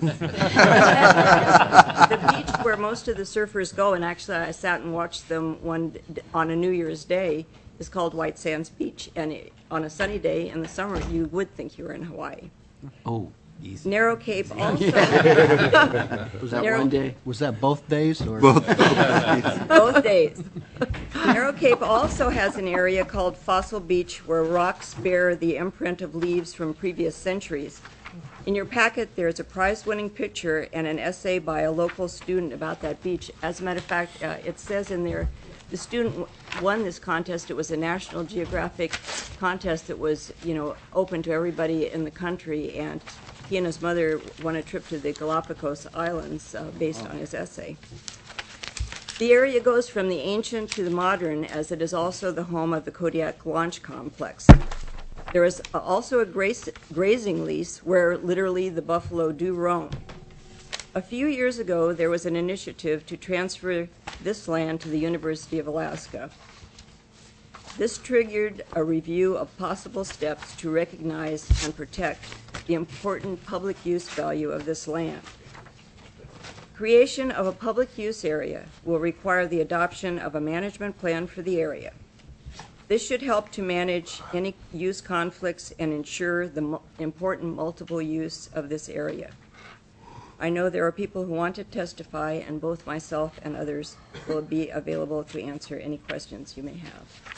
The beach where most of the surfers go, and actually I sat and watched them on a New Year's Day, is called White Sands Beach. And on a sunny day in the summer, you would think you were in Hawaii. Oh, easy. Narrow Cape also. Was that one day? Was that both days? Or? Both days. Narrow Cape also has an area called Fossil Beach, where rocks bear the imprint of leaves from previous centuries. In your packet, there's a prize-winning picture and an essay by a local student about that beach. As a matter of fact, it says in there, the student won this contest. It was a National Geographic contest that was, open to everybody in the country, and he and his mother won a trip to the Galapagos Islands based on his essay. The area goes from the ancient to the modern, as it is also the home of the Kodiak Launch Complex. There is also a grazing lease where literally the buffalo do roam. A few years ago, there was an initiative to transfer this land to the University of Alaska. This triggered a review of possible steps to recognize and protect the important public use value of this land. Creation of a public use area will require the adoption of a management plan for the area. This should help to manage any use conflicts and ensure the important multiple use of this area. I know there are people who want to testify, and both myself and others will be available to answer any questions you may have.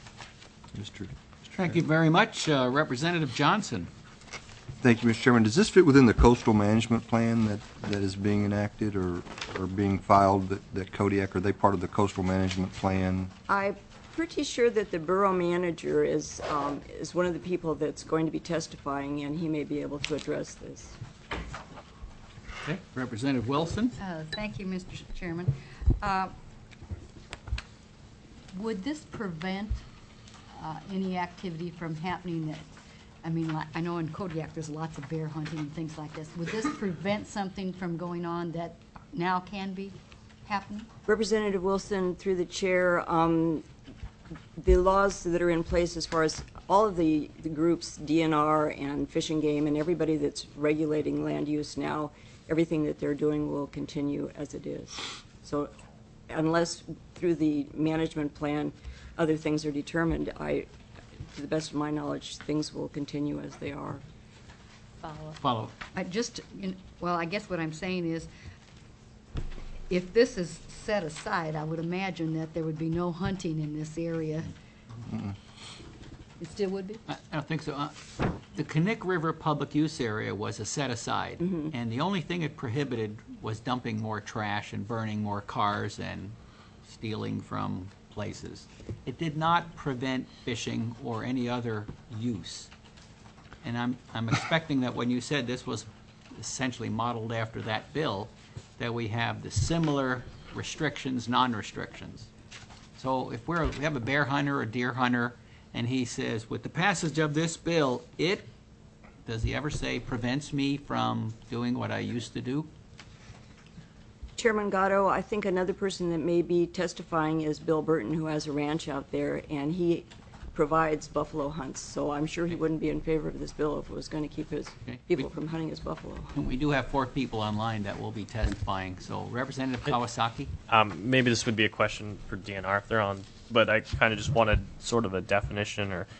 Thank you very much. Representative Johnson. Thank you, Mr. Chairman. Does this fit within the coastal management plan that is being enacted or being filed that Kodiak, are they part of the coastal management plan? I'm pretty sure that the borough manager is one of the people that's going to be testifying, and he may be able to address this. Okay. Representative Wilson. Thank you, Mr. Chairman. Would this prevent any activity from happening that, I know in Kodiak there's lots of bear hunting and things like this. Would this prevent something from going on that now can be happening? Representative Wilson, through the chair, the laws that are in place as far as all of the groups, DNR and Fish and Game and everybody that's regulating land use now, everything that they're doing will continue as it is. So unless through the management plan other things are determined, to the best of my knowledge, things will continue as they are. Follow. I guess what I'm saying is, if this is set aside, I would imagine that there would be no hunting in this area. It still would be? I don't think so. The Knik River Public Use Area was a set-aside, and the only thing it prohibited was dumping more trash and burning more cars and stealing from places. It did not prevent fishing or any other use. And I'm expecting that when you said this was essentially modeled after that bill, that we have the similar restrictions, non-restrictions. So if we have a bear hunter or deer hunter, and he says, with the passage of this bill, does he ever say, prevents me from doing what I used to do? Chairman Gatto, I think another person that may be testifying is Bill Burton, who has a ranch out there, and he provides buffalo hunts. So I'm sure he wouldn't be in favor of this bill if it was going to keep his people from hunting his buffalo. And we do have 4 people online that will be testifying. So Representative Kawasaki? Maybe this would be a question for DNR if they're on, but I kind of just wanted sort of a definition or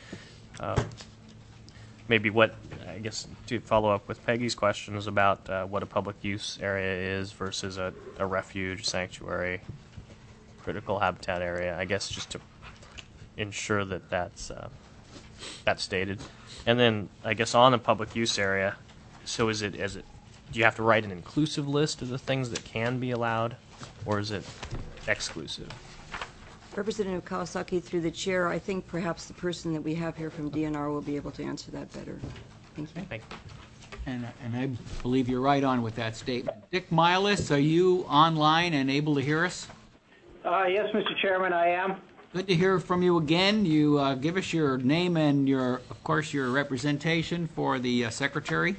maybe what, I guess, to follow up with Peggy's questions about what a public use area is versus a refuge, sanctuary, critical habitat area. I guess just to ensure that that's stated. And then I guess on a public use area, so do you have to write an inclusive list of the things that can be allowed, or is it exclusive? Representative Kawasaki, through the chair, I think perhaps the person that we have here from DNR will be able to answer that better. Thank you. Thank you. And I believe you're right on with that statement. Dick Milas, are you online and able to hear us? Yes, Mr. Chairman, I am. Good to hear from you again. You give us your name and of course, your representation for the secretary.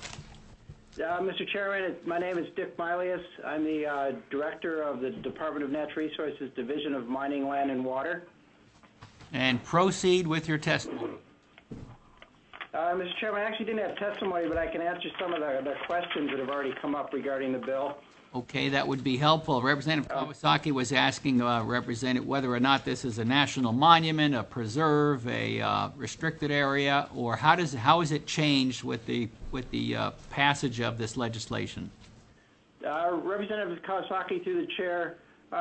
Mr. Chairman, my name is Dick Milius. I'm the director of the Department of Natural Resources Division of Mining, Land, and Water. And proceed with your testimony. Mr. Chairman, I actually didn't have testimony, but I can answer some of the questions that have already come up regarding the bill. Okay, that would be helpful. Representative Kawasaki was asking Representative whether or not this is a national monument, a preserve, a restricted area, or how is it changed with the passage of this legislation? Representative Kawasaki, through the chair,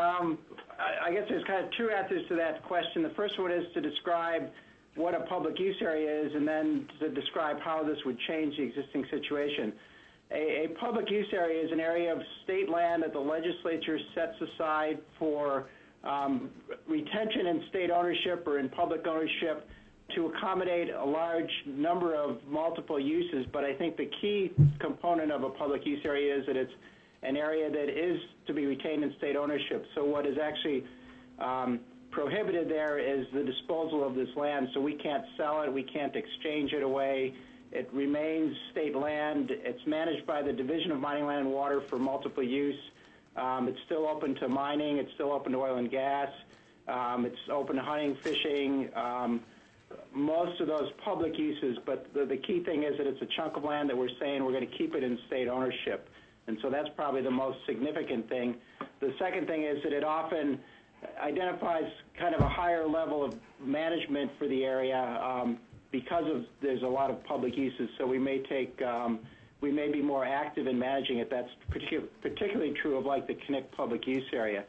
I guess there's kind of 2 answers to that question. The first one is to describe what a public use area is, and then to describe how this would change the existing situation. A public use area is an area of state land that the legislature sets aside for retention in state ownership or in public ownership to accommodate a large number of multiple uses. But I think the key component of a public use area is that it's an area that is to be retained in state ownership. So what is actually prohibited there is the disposal of this land. So we can't sell it, we can't exchange it away. It remains state land. It's managed by the Division of Mining, Land, and Water for multiple use. It's still open to mining. It's still open to oil and gas. It's open to hunting, fishing, most of those public uses. But the key thing is that it's a chunk of land that we're saying we're going to keep it in state ownership. And so that's probably the most significant thing. The second thing is that it often identifies kind of a higher level of management for the area because there's a lot of public uses. So we may be more active in managing it. That's particularly true of like the Knik public use area.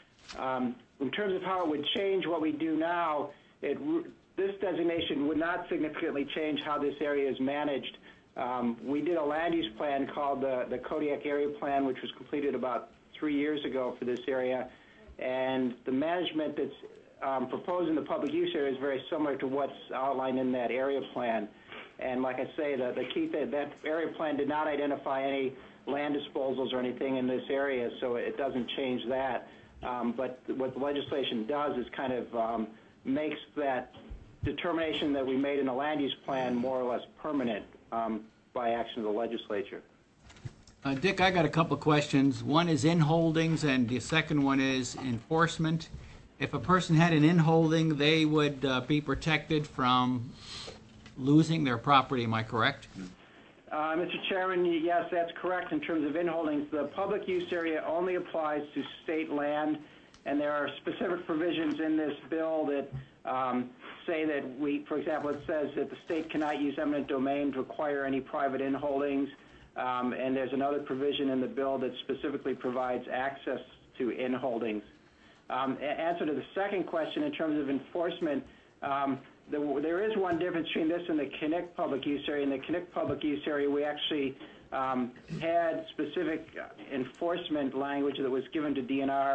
In terms of how it would change what we do now, this designation would not significantly change how this area is managed. We did a land use plan called the Kodiak Area Plan, which was completed about 3 years ago for this area. And the management that's proposed in the public use area is very similar to what's outlined in that area plan. And like I say, the key thing, that area plan did not identify any land disposals or anything in this area, so it doesn't change that. But what the legislation does is kind of makes that determination that we made in the land use plan more or less permanent by action of the legislature. Dick, I got a couple of questions. One is in-holdings, and the second one is enforcement. If a person had an in-holding, they would be protected from losing their property. Am I correct? Mr. Chairman, yes, that's correct in terms of in-holdings. The public use area only applies to state land, and there are specific provisions in this bill that say that for example, it says that the state cannot use eminent domain to acquire any private in-holdings. And there's another provision in the bill that specifically provides access to in-holdings. Answer to the second question in terms of enforcement, there is one difference between this and the Knik public use area. In the Knik public use area, we actually had specific enforcement language that was given to DNR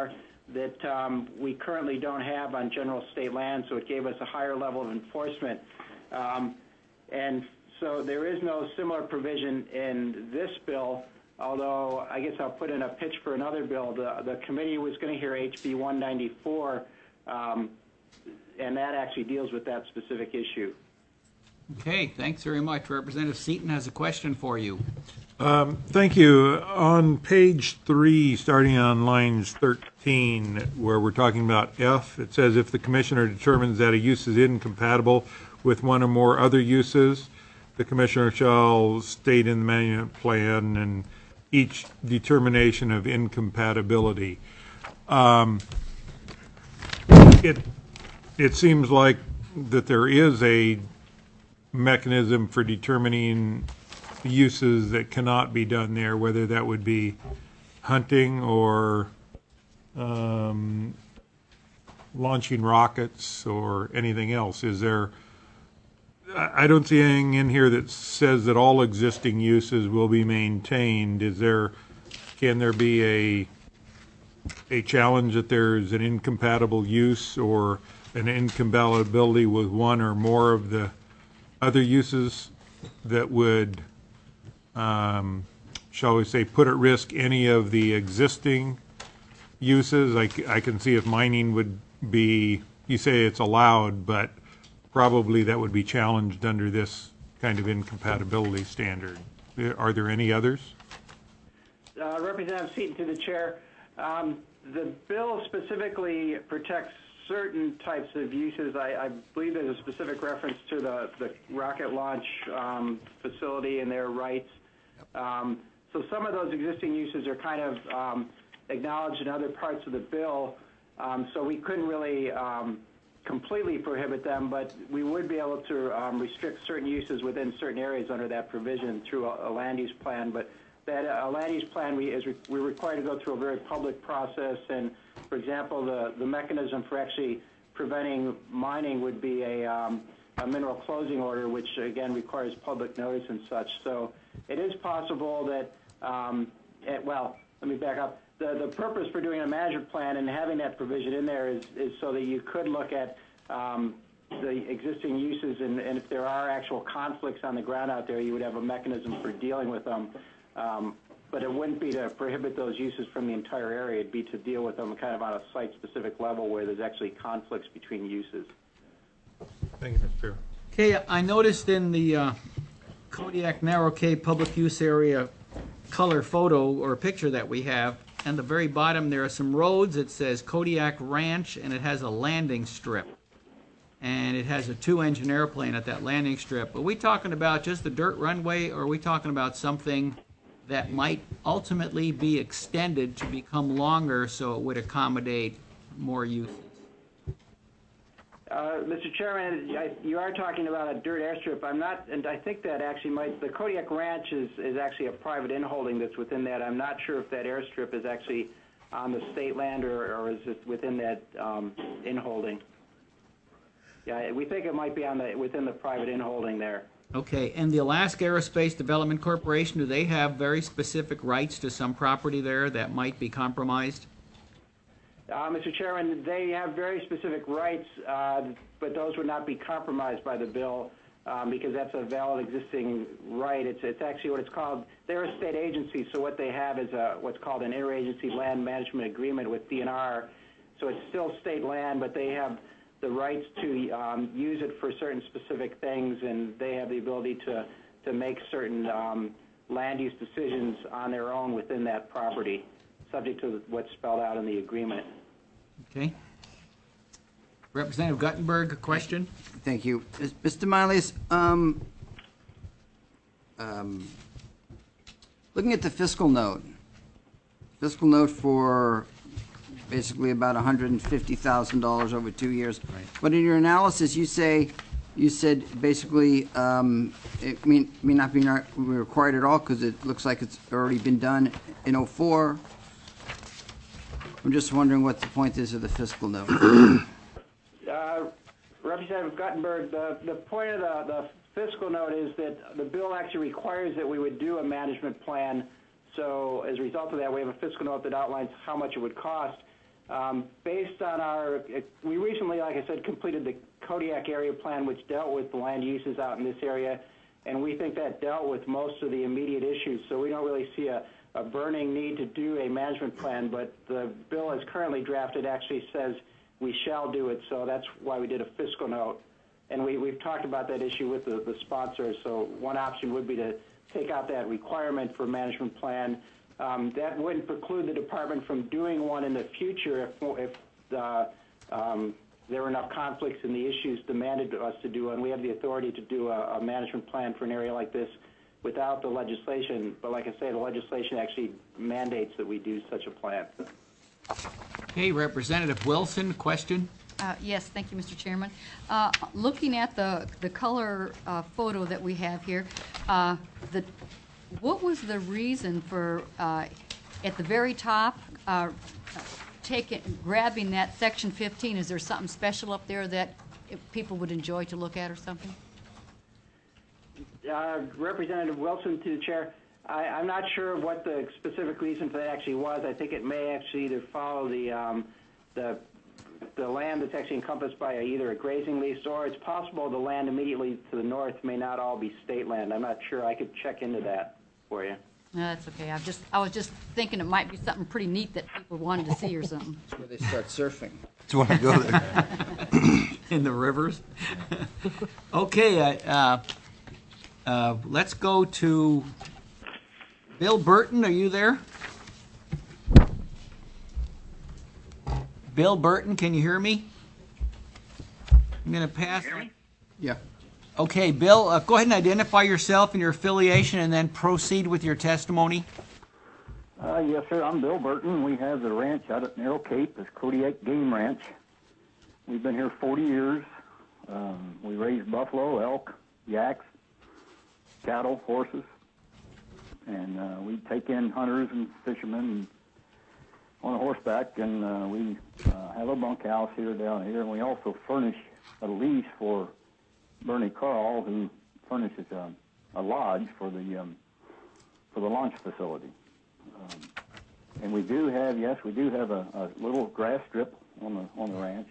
that we currently don't have on general state land, so it gave us a higher level of enforcement. And so there is no similar provision in this bill, although I guess I'll put in a pitch for another bill. The committee was going to hear HB 194, and that actually deals with that specific issue. Okay, thanks very much. Representative Seaton has a question for you. Thank you. On page 3, starting on lines 13, where we're talking about F, it says if the commissioner determines that a use is incompatible with one or more other uses, the commissioner shall state in the management plan and each determination of incompatibility. It seems like that there is a mechanism for determining uses that cannot be done there, whether that would be hunting or launching rockets or anything else. Is there, I don't see anything in here that says that all existing uses will be maintained. Can there be a challenge that there's an incompatible use or an incompatibility with one or more of the other uses that would, shall we say, put at risk any of the existing uses? I can see if mining would be, you say it's allowed, but probably that would be challenged under this kind of incompatibility standard. Are there any others? Representative Seaton to the chair. The bill specifically protects certain types of uses. I believe there's a specific reference to the rocket launch facility and their rights. So some of those existing uses are kind of acknowledged in other parts of the bill, so we couldn't really completely prohibit them, but we would be able to restrict certain uses within certain areas under that provision through a land use plan. But that land use plan, we're required to go through a very public process, and for example, the mechanism for actually preventing mining would be a mineral closing order, which again requires public notice and such. So it is possible that, well, let me back up. The purpose for doing a management plan and having that provision in there is so that you could look at the existing uses, and if there are actual conflicts on the ground out there, you would have a mechanism for dealing with them. But it wouldn't be to prohibit those uses from the entire area. It'd be to deal with them kind of on a site-specific level where there's actually conflicts between uses. Thank you, Mr. Chair. Okay, I noticed in the Kodiak Narrow Cave Public Use Area color photo or picture that we have, on the very bottom there are some roads. It says Kodiak Ranch, and it has a landing strip. And it has a 2-engine airplane at that landing strip. Are we talking about just a dirt runway, or are we talking about something that might ultimately be extended to become longer so it would accommodate more uses? Mr. Chairman, you are talking about a dirt airstrip. I'm not, and I think that actually the Kodiak Ranch is actually a private inholding that's within that. I'm not sure if that airstrip is actually on the state land or is it within that inholding. Yeah, we think it might be within the private inholding there. Okay, and the Alaska Aerospace Development Corporation, do they have very specific rights to some property there that might be compromised? Mr. Chairman, they have very specific rights, but those would not be compromised by the bill because that's a valid existing right. It's actually what it's called. They're a state agency, so what they have is what's called an interagency land management agreement with DNR. So it's still state land, but they have the rights to use it for certain specific things, and they have the ability to make certain land use decisions on their own within that property, subject to what's spelled out in the agreement. Okay. Representative Guttenberg, a question? Thank you. Mr. Miles, looking at the fiscal note for basically about $150,000 over 2 years. Right. But in your analysis, you said basically it may not be required at all because it looks like it's already been done in 2004. I'm just wondering what the point is of the fiscal note. Representative Guttenberg, the point of the fiscal note is that the bill actually requires that we would do a management plan. So as a result of that, we have a fiscal note that outlines how much it would cost. Based on we recently, like I said, completed the Kodiak area plan, which dealt with the land uses out in this area, and we think that dealt with most of the immediate issues. So we don't really see a burning need to do a management plan, but the bill as currently drafted actually says we shall do it, so that's why we did a fiscal note. And we've talked about that issue with the sponsors, so one option would be to take out that requirement for management plan. That wouldn't preclude the department from doing one in the future if there were enough conflicts in the issues demanded us to do one. We have the authority to do a management plan for an area like this without the legislation, but like I say, the legislation actually mandates that we do such a plan. Okay, Representative Wilson, question? Yes, thank you, Mr. Chairman. Looking at the color photo that we have here, what was the reason for at the very top grabbing that section 15? Is there something special up there that people would enjoy to look at or something? Representative Wilson to the chair. I'm not sure what the specific reason for that actually was. I think it may actually either follow the land that's actually encompassed by either a grazing lease, or it's possible the land immediately to the north may not all be state land. I'm not sure. I could check into that for you. No, that's okay. I was just thinking it might be something pretty neat that people wanted to see or something. That's where they start surfing. That's when I go there. In the rivers. Okay, let's go to Bill Burton. Are you there? Bill Burton, can you hear me? I'm going to pass. Yeah. Okay, Bill, go ahead and identify yourself and your affiliation and then proceed with your testimony. Yes, sir. I'm Bill Burton. We have the ranch out at Narrow Cape. It's Kodiak Game Ranch. We've been here 40 years. We raise buffalo, elk, yaks, cattle, horses. And we take in hunters and fishermen on a horseback, and we have a bunkhouse down here, and we also furnish a lease for Bernie Carl, who furnishes a lodge for the launch facility. And we do have a little grass strip on the ranch.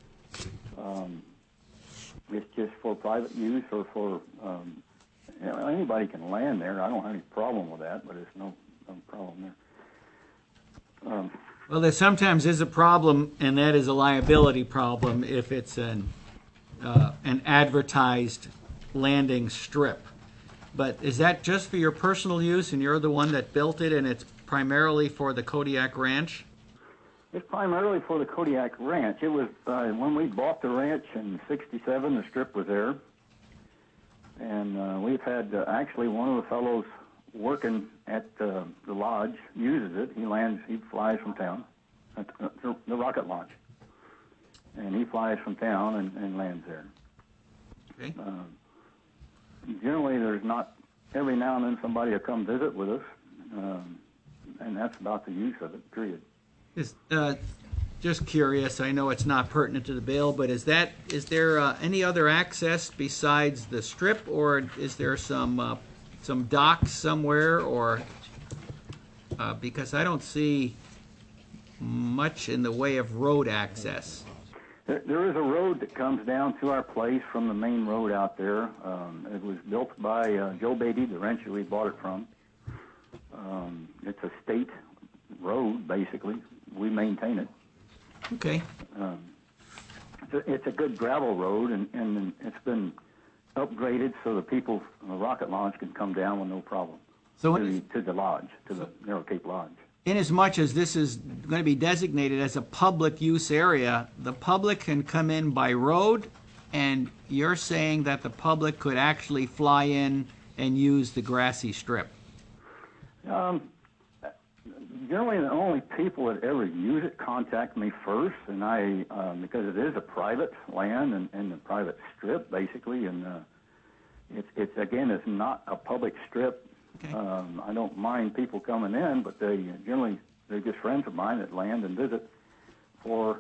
It's just for private use or for anybody can land there. I don't have any problem with that, but it's no problem there. Well, there sometimes is a problem, and that is a liability problem if it's an advertised landing strip. But is that just for your personal use, and you're the one that built it, and it's primarily for the Kodiak Ranch? It's primarily for the Kodiak Ranch. It was when we bought the ranch in '67, the strip was there. And we've had actually one of the fellows working at the lodge uses it. He flies from town, at the rocket launch. And he flies from town and lands there. Okay. Generally, there's not, every now and then somebody will come visit with us, and that's about the use of it, period. Just curious, I know it's not pertinent to the bill, but is there any other access besides the strip, or is there some docks somewhere, or because I don't see much in the way of road access? There is a road that comes down to our place from the main road out there. It was built by Joe Beatty, the rancher we bought it from. It's a state road, basically. We maintain it. Okay. It's a good gravel road, and it's been upgraded so the people from the rocket launch can come down with no problem to the lodge, to the Narrow Cape Lodge. Inasmuch as this is going to be designated as a public use area, the public can come in by road, and you're saying that the public could actually fly in and use the grassy strip? Generally, the only people that ever use it contact me first, and I because it is a private land and a private strip, basically, and it's not a public strip. Okay. I don't mind people coming in, but they're just friends of mine that land and visit, or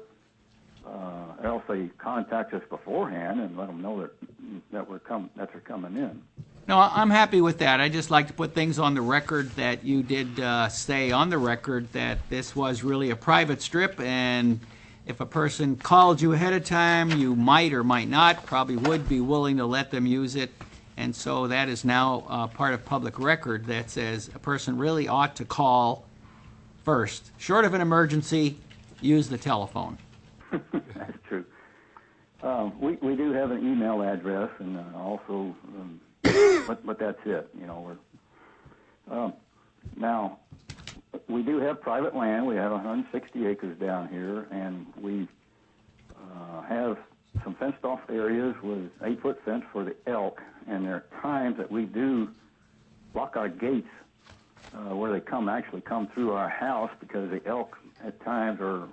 else they contact us beforehand and let them know that they're coming in. No, I'm happy with that. I just like to put things on the record that you did say on the record that this was really a private strip, and if a person called you ahead of time, you might or might not, probably would be willing to let them use it. And so that is now part of public record that says a person really ought to call first. Short of an emergency, use the telephone. That's true. We do have an email address, and also, but that's it. You know, now we do have private land. We have 160 acres down here, and we have some fenced-off areas with 8-foot fence for the elk. And there are times that we do lock our gates where they actually come through our house, because the elk at times are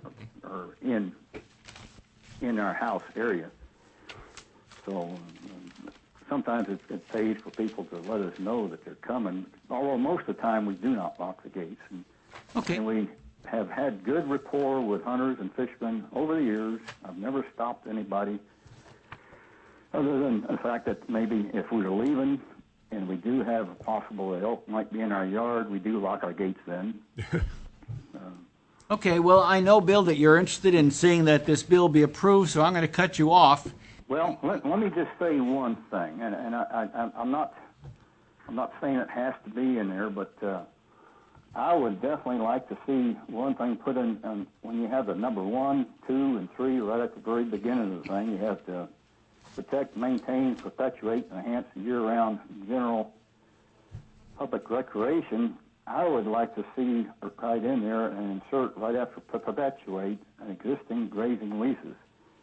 in our house area. So sometimes it pays for people to let us know that they're coming, although most of the time we do not lock the gates. And we have had good rapport with hunters and fishermen over the years. I've never stopped anybody, other than the fact that maybe if we were leaving and we do have a possible elk might be in our yard, we do lock our gates then. Okay, well, I know, Bill, that you're interested in seeing that this bill be approved, so I'm going to cut you off. Well, let me just say one thing, and I'm not saying it has to be in there, but I would definitely like to see one thing put in when you have the number 1, 2, and 3 right at the very beginning of the thing. You have to protect, maintain, perpetuate, and enhance year-round general public recreation. I would like to see right in there and insert right after perpetuate existing grazing leases.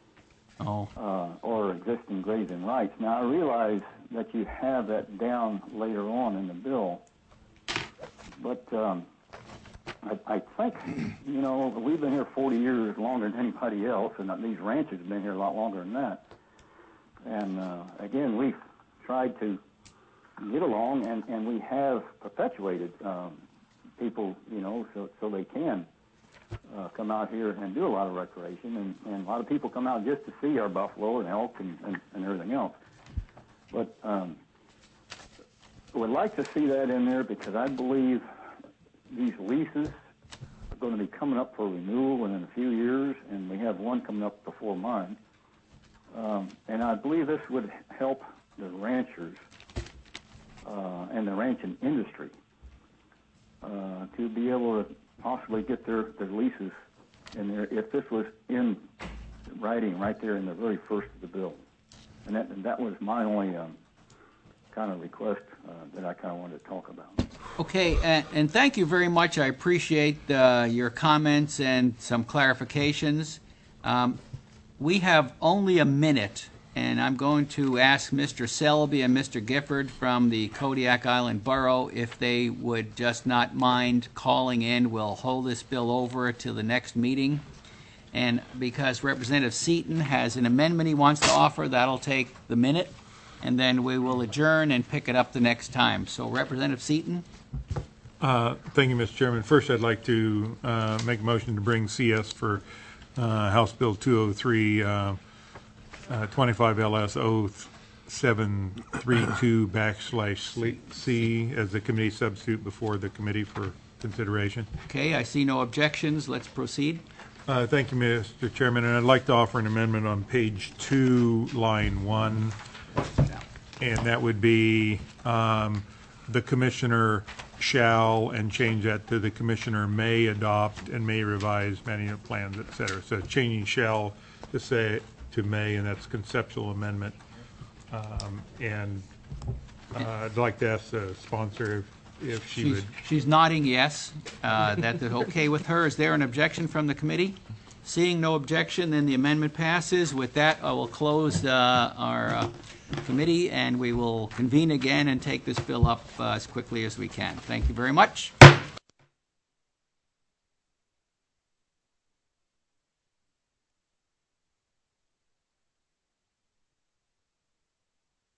Or existing grazing rights. Now, I realize that you have that down later on in the bill, but I think, you know, we've been here 40 years longer than anybody else, and these ranches have been here a lot longer than that. And again, we've tried to get along, and we have perpetuated people, you know, so they can come out here and do a lot of recreation, and a lot of people come out just to see our buffalo and elk and everything else. But would like to see that in there, because I believe these leases are going to be coming up for renewal within a few years, and we have one coming up before mine. And I believe this would help the ranchers and the ranching industry to be able to possibly get their leases in there if this was in writing right there in the very first of the bill. And that was my only kind of request that I kind of wanted to talk about. Okay, and thank you very much. I appreciate your comments and some clarifications. We have only a minute, and I'm going to ask Mr. Selby and Mr. Gifford from the Kodiak Island Borough if they would just not mind calling in. We'll hold this bill over till the next meeting. And because Representative Seaton has an amendment he wants to offer, that'll take the minute, and then we will adjourn and pick it up the next time. So, Representative Seaton? Thank you, Mr. Chairman. First, I'd like to make a motion to bring CS for House Bill 203, 25 LS 0732/C as the committee substitute before the committee for consideration. Okay, I see no objections. Let's proceed. Thank you, Mr. Chairman, and I'd like to offer an amendment on page 2, line 1, and that would be the commissioner shall, and change that to the commissioner may adopt and may revise management plans, et cetera. So changing shall to say to may, and that's conceptual amendment. And I'd like to ask the sponsor if she would. She's nodding yes. That's okay with her. Is there an objection from the committee? Seeing no objection, then the amendment passes. With that, I will close our committee, and we will convene again and take this bill up as quickly as we can. Thank you very much.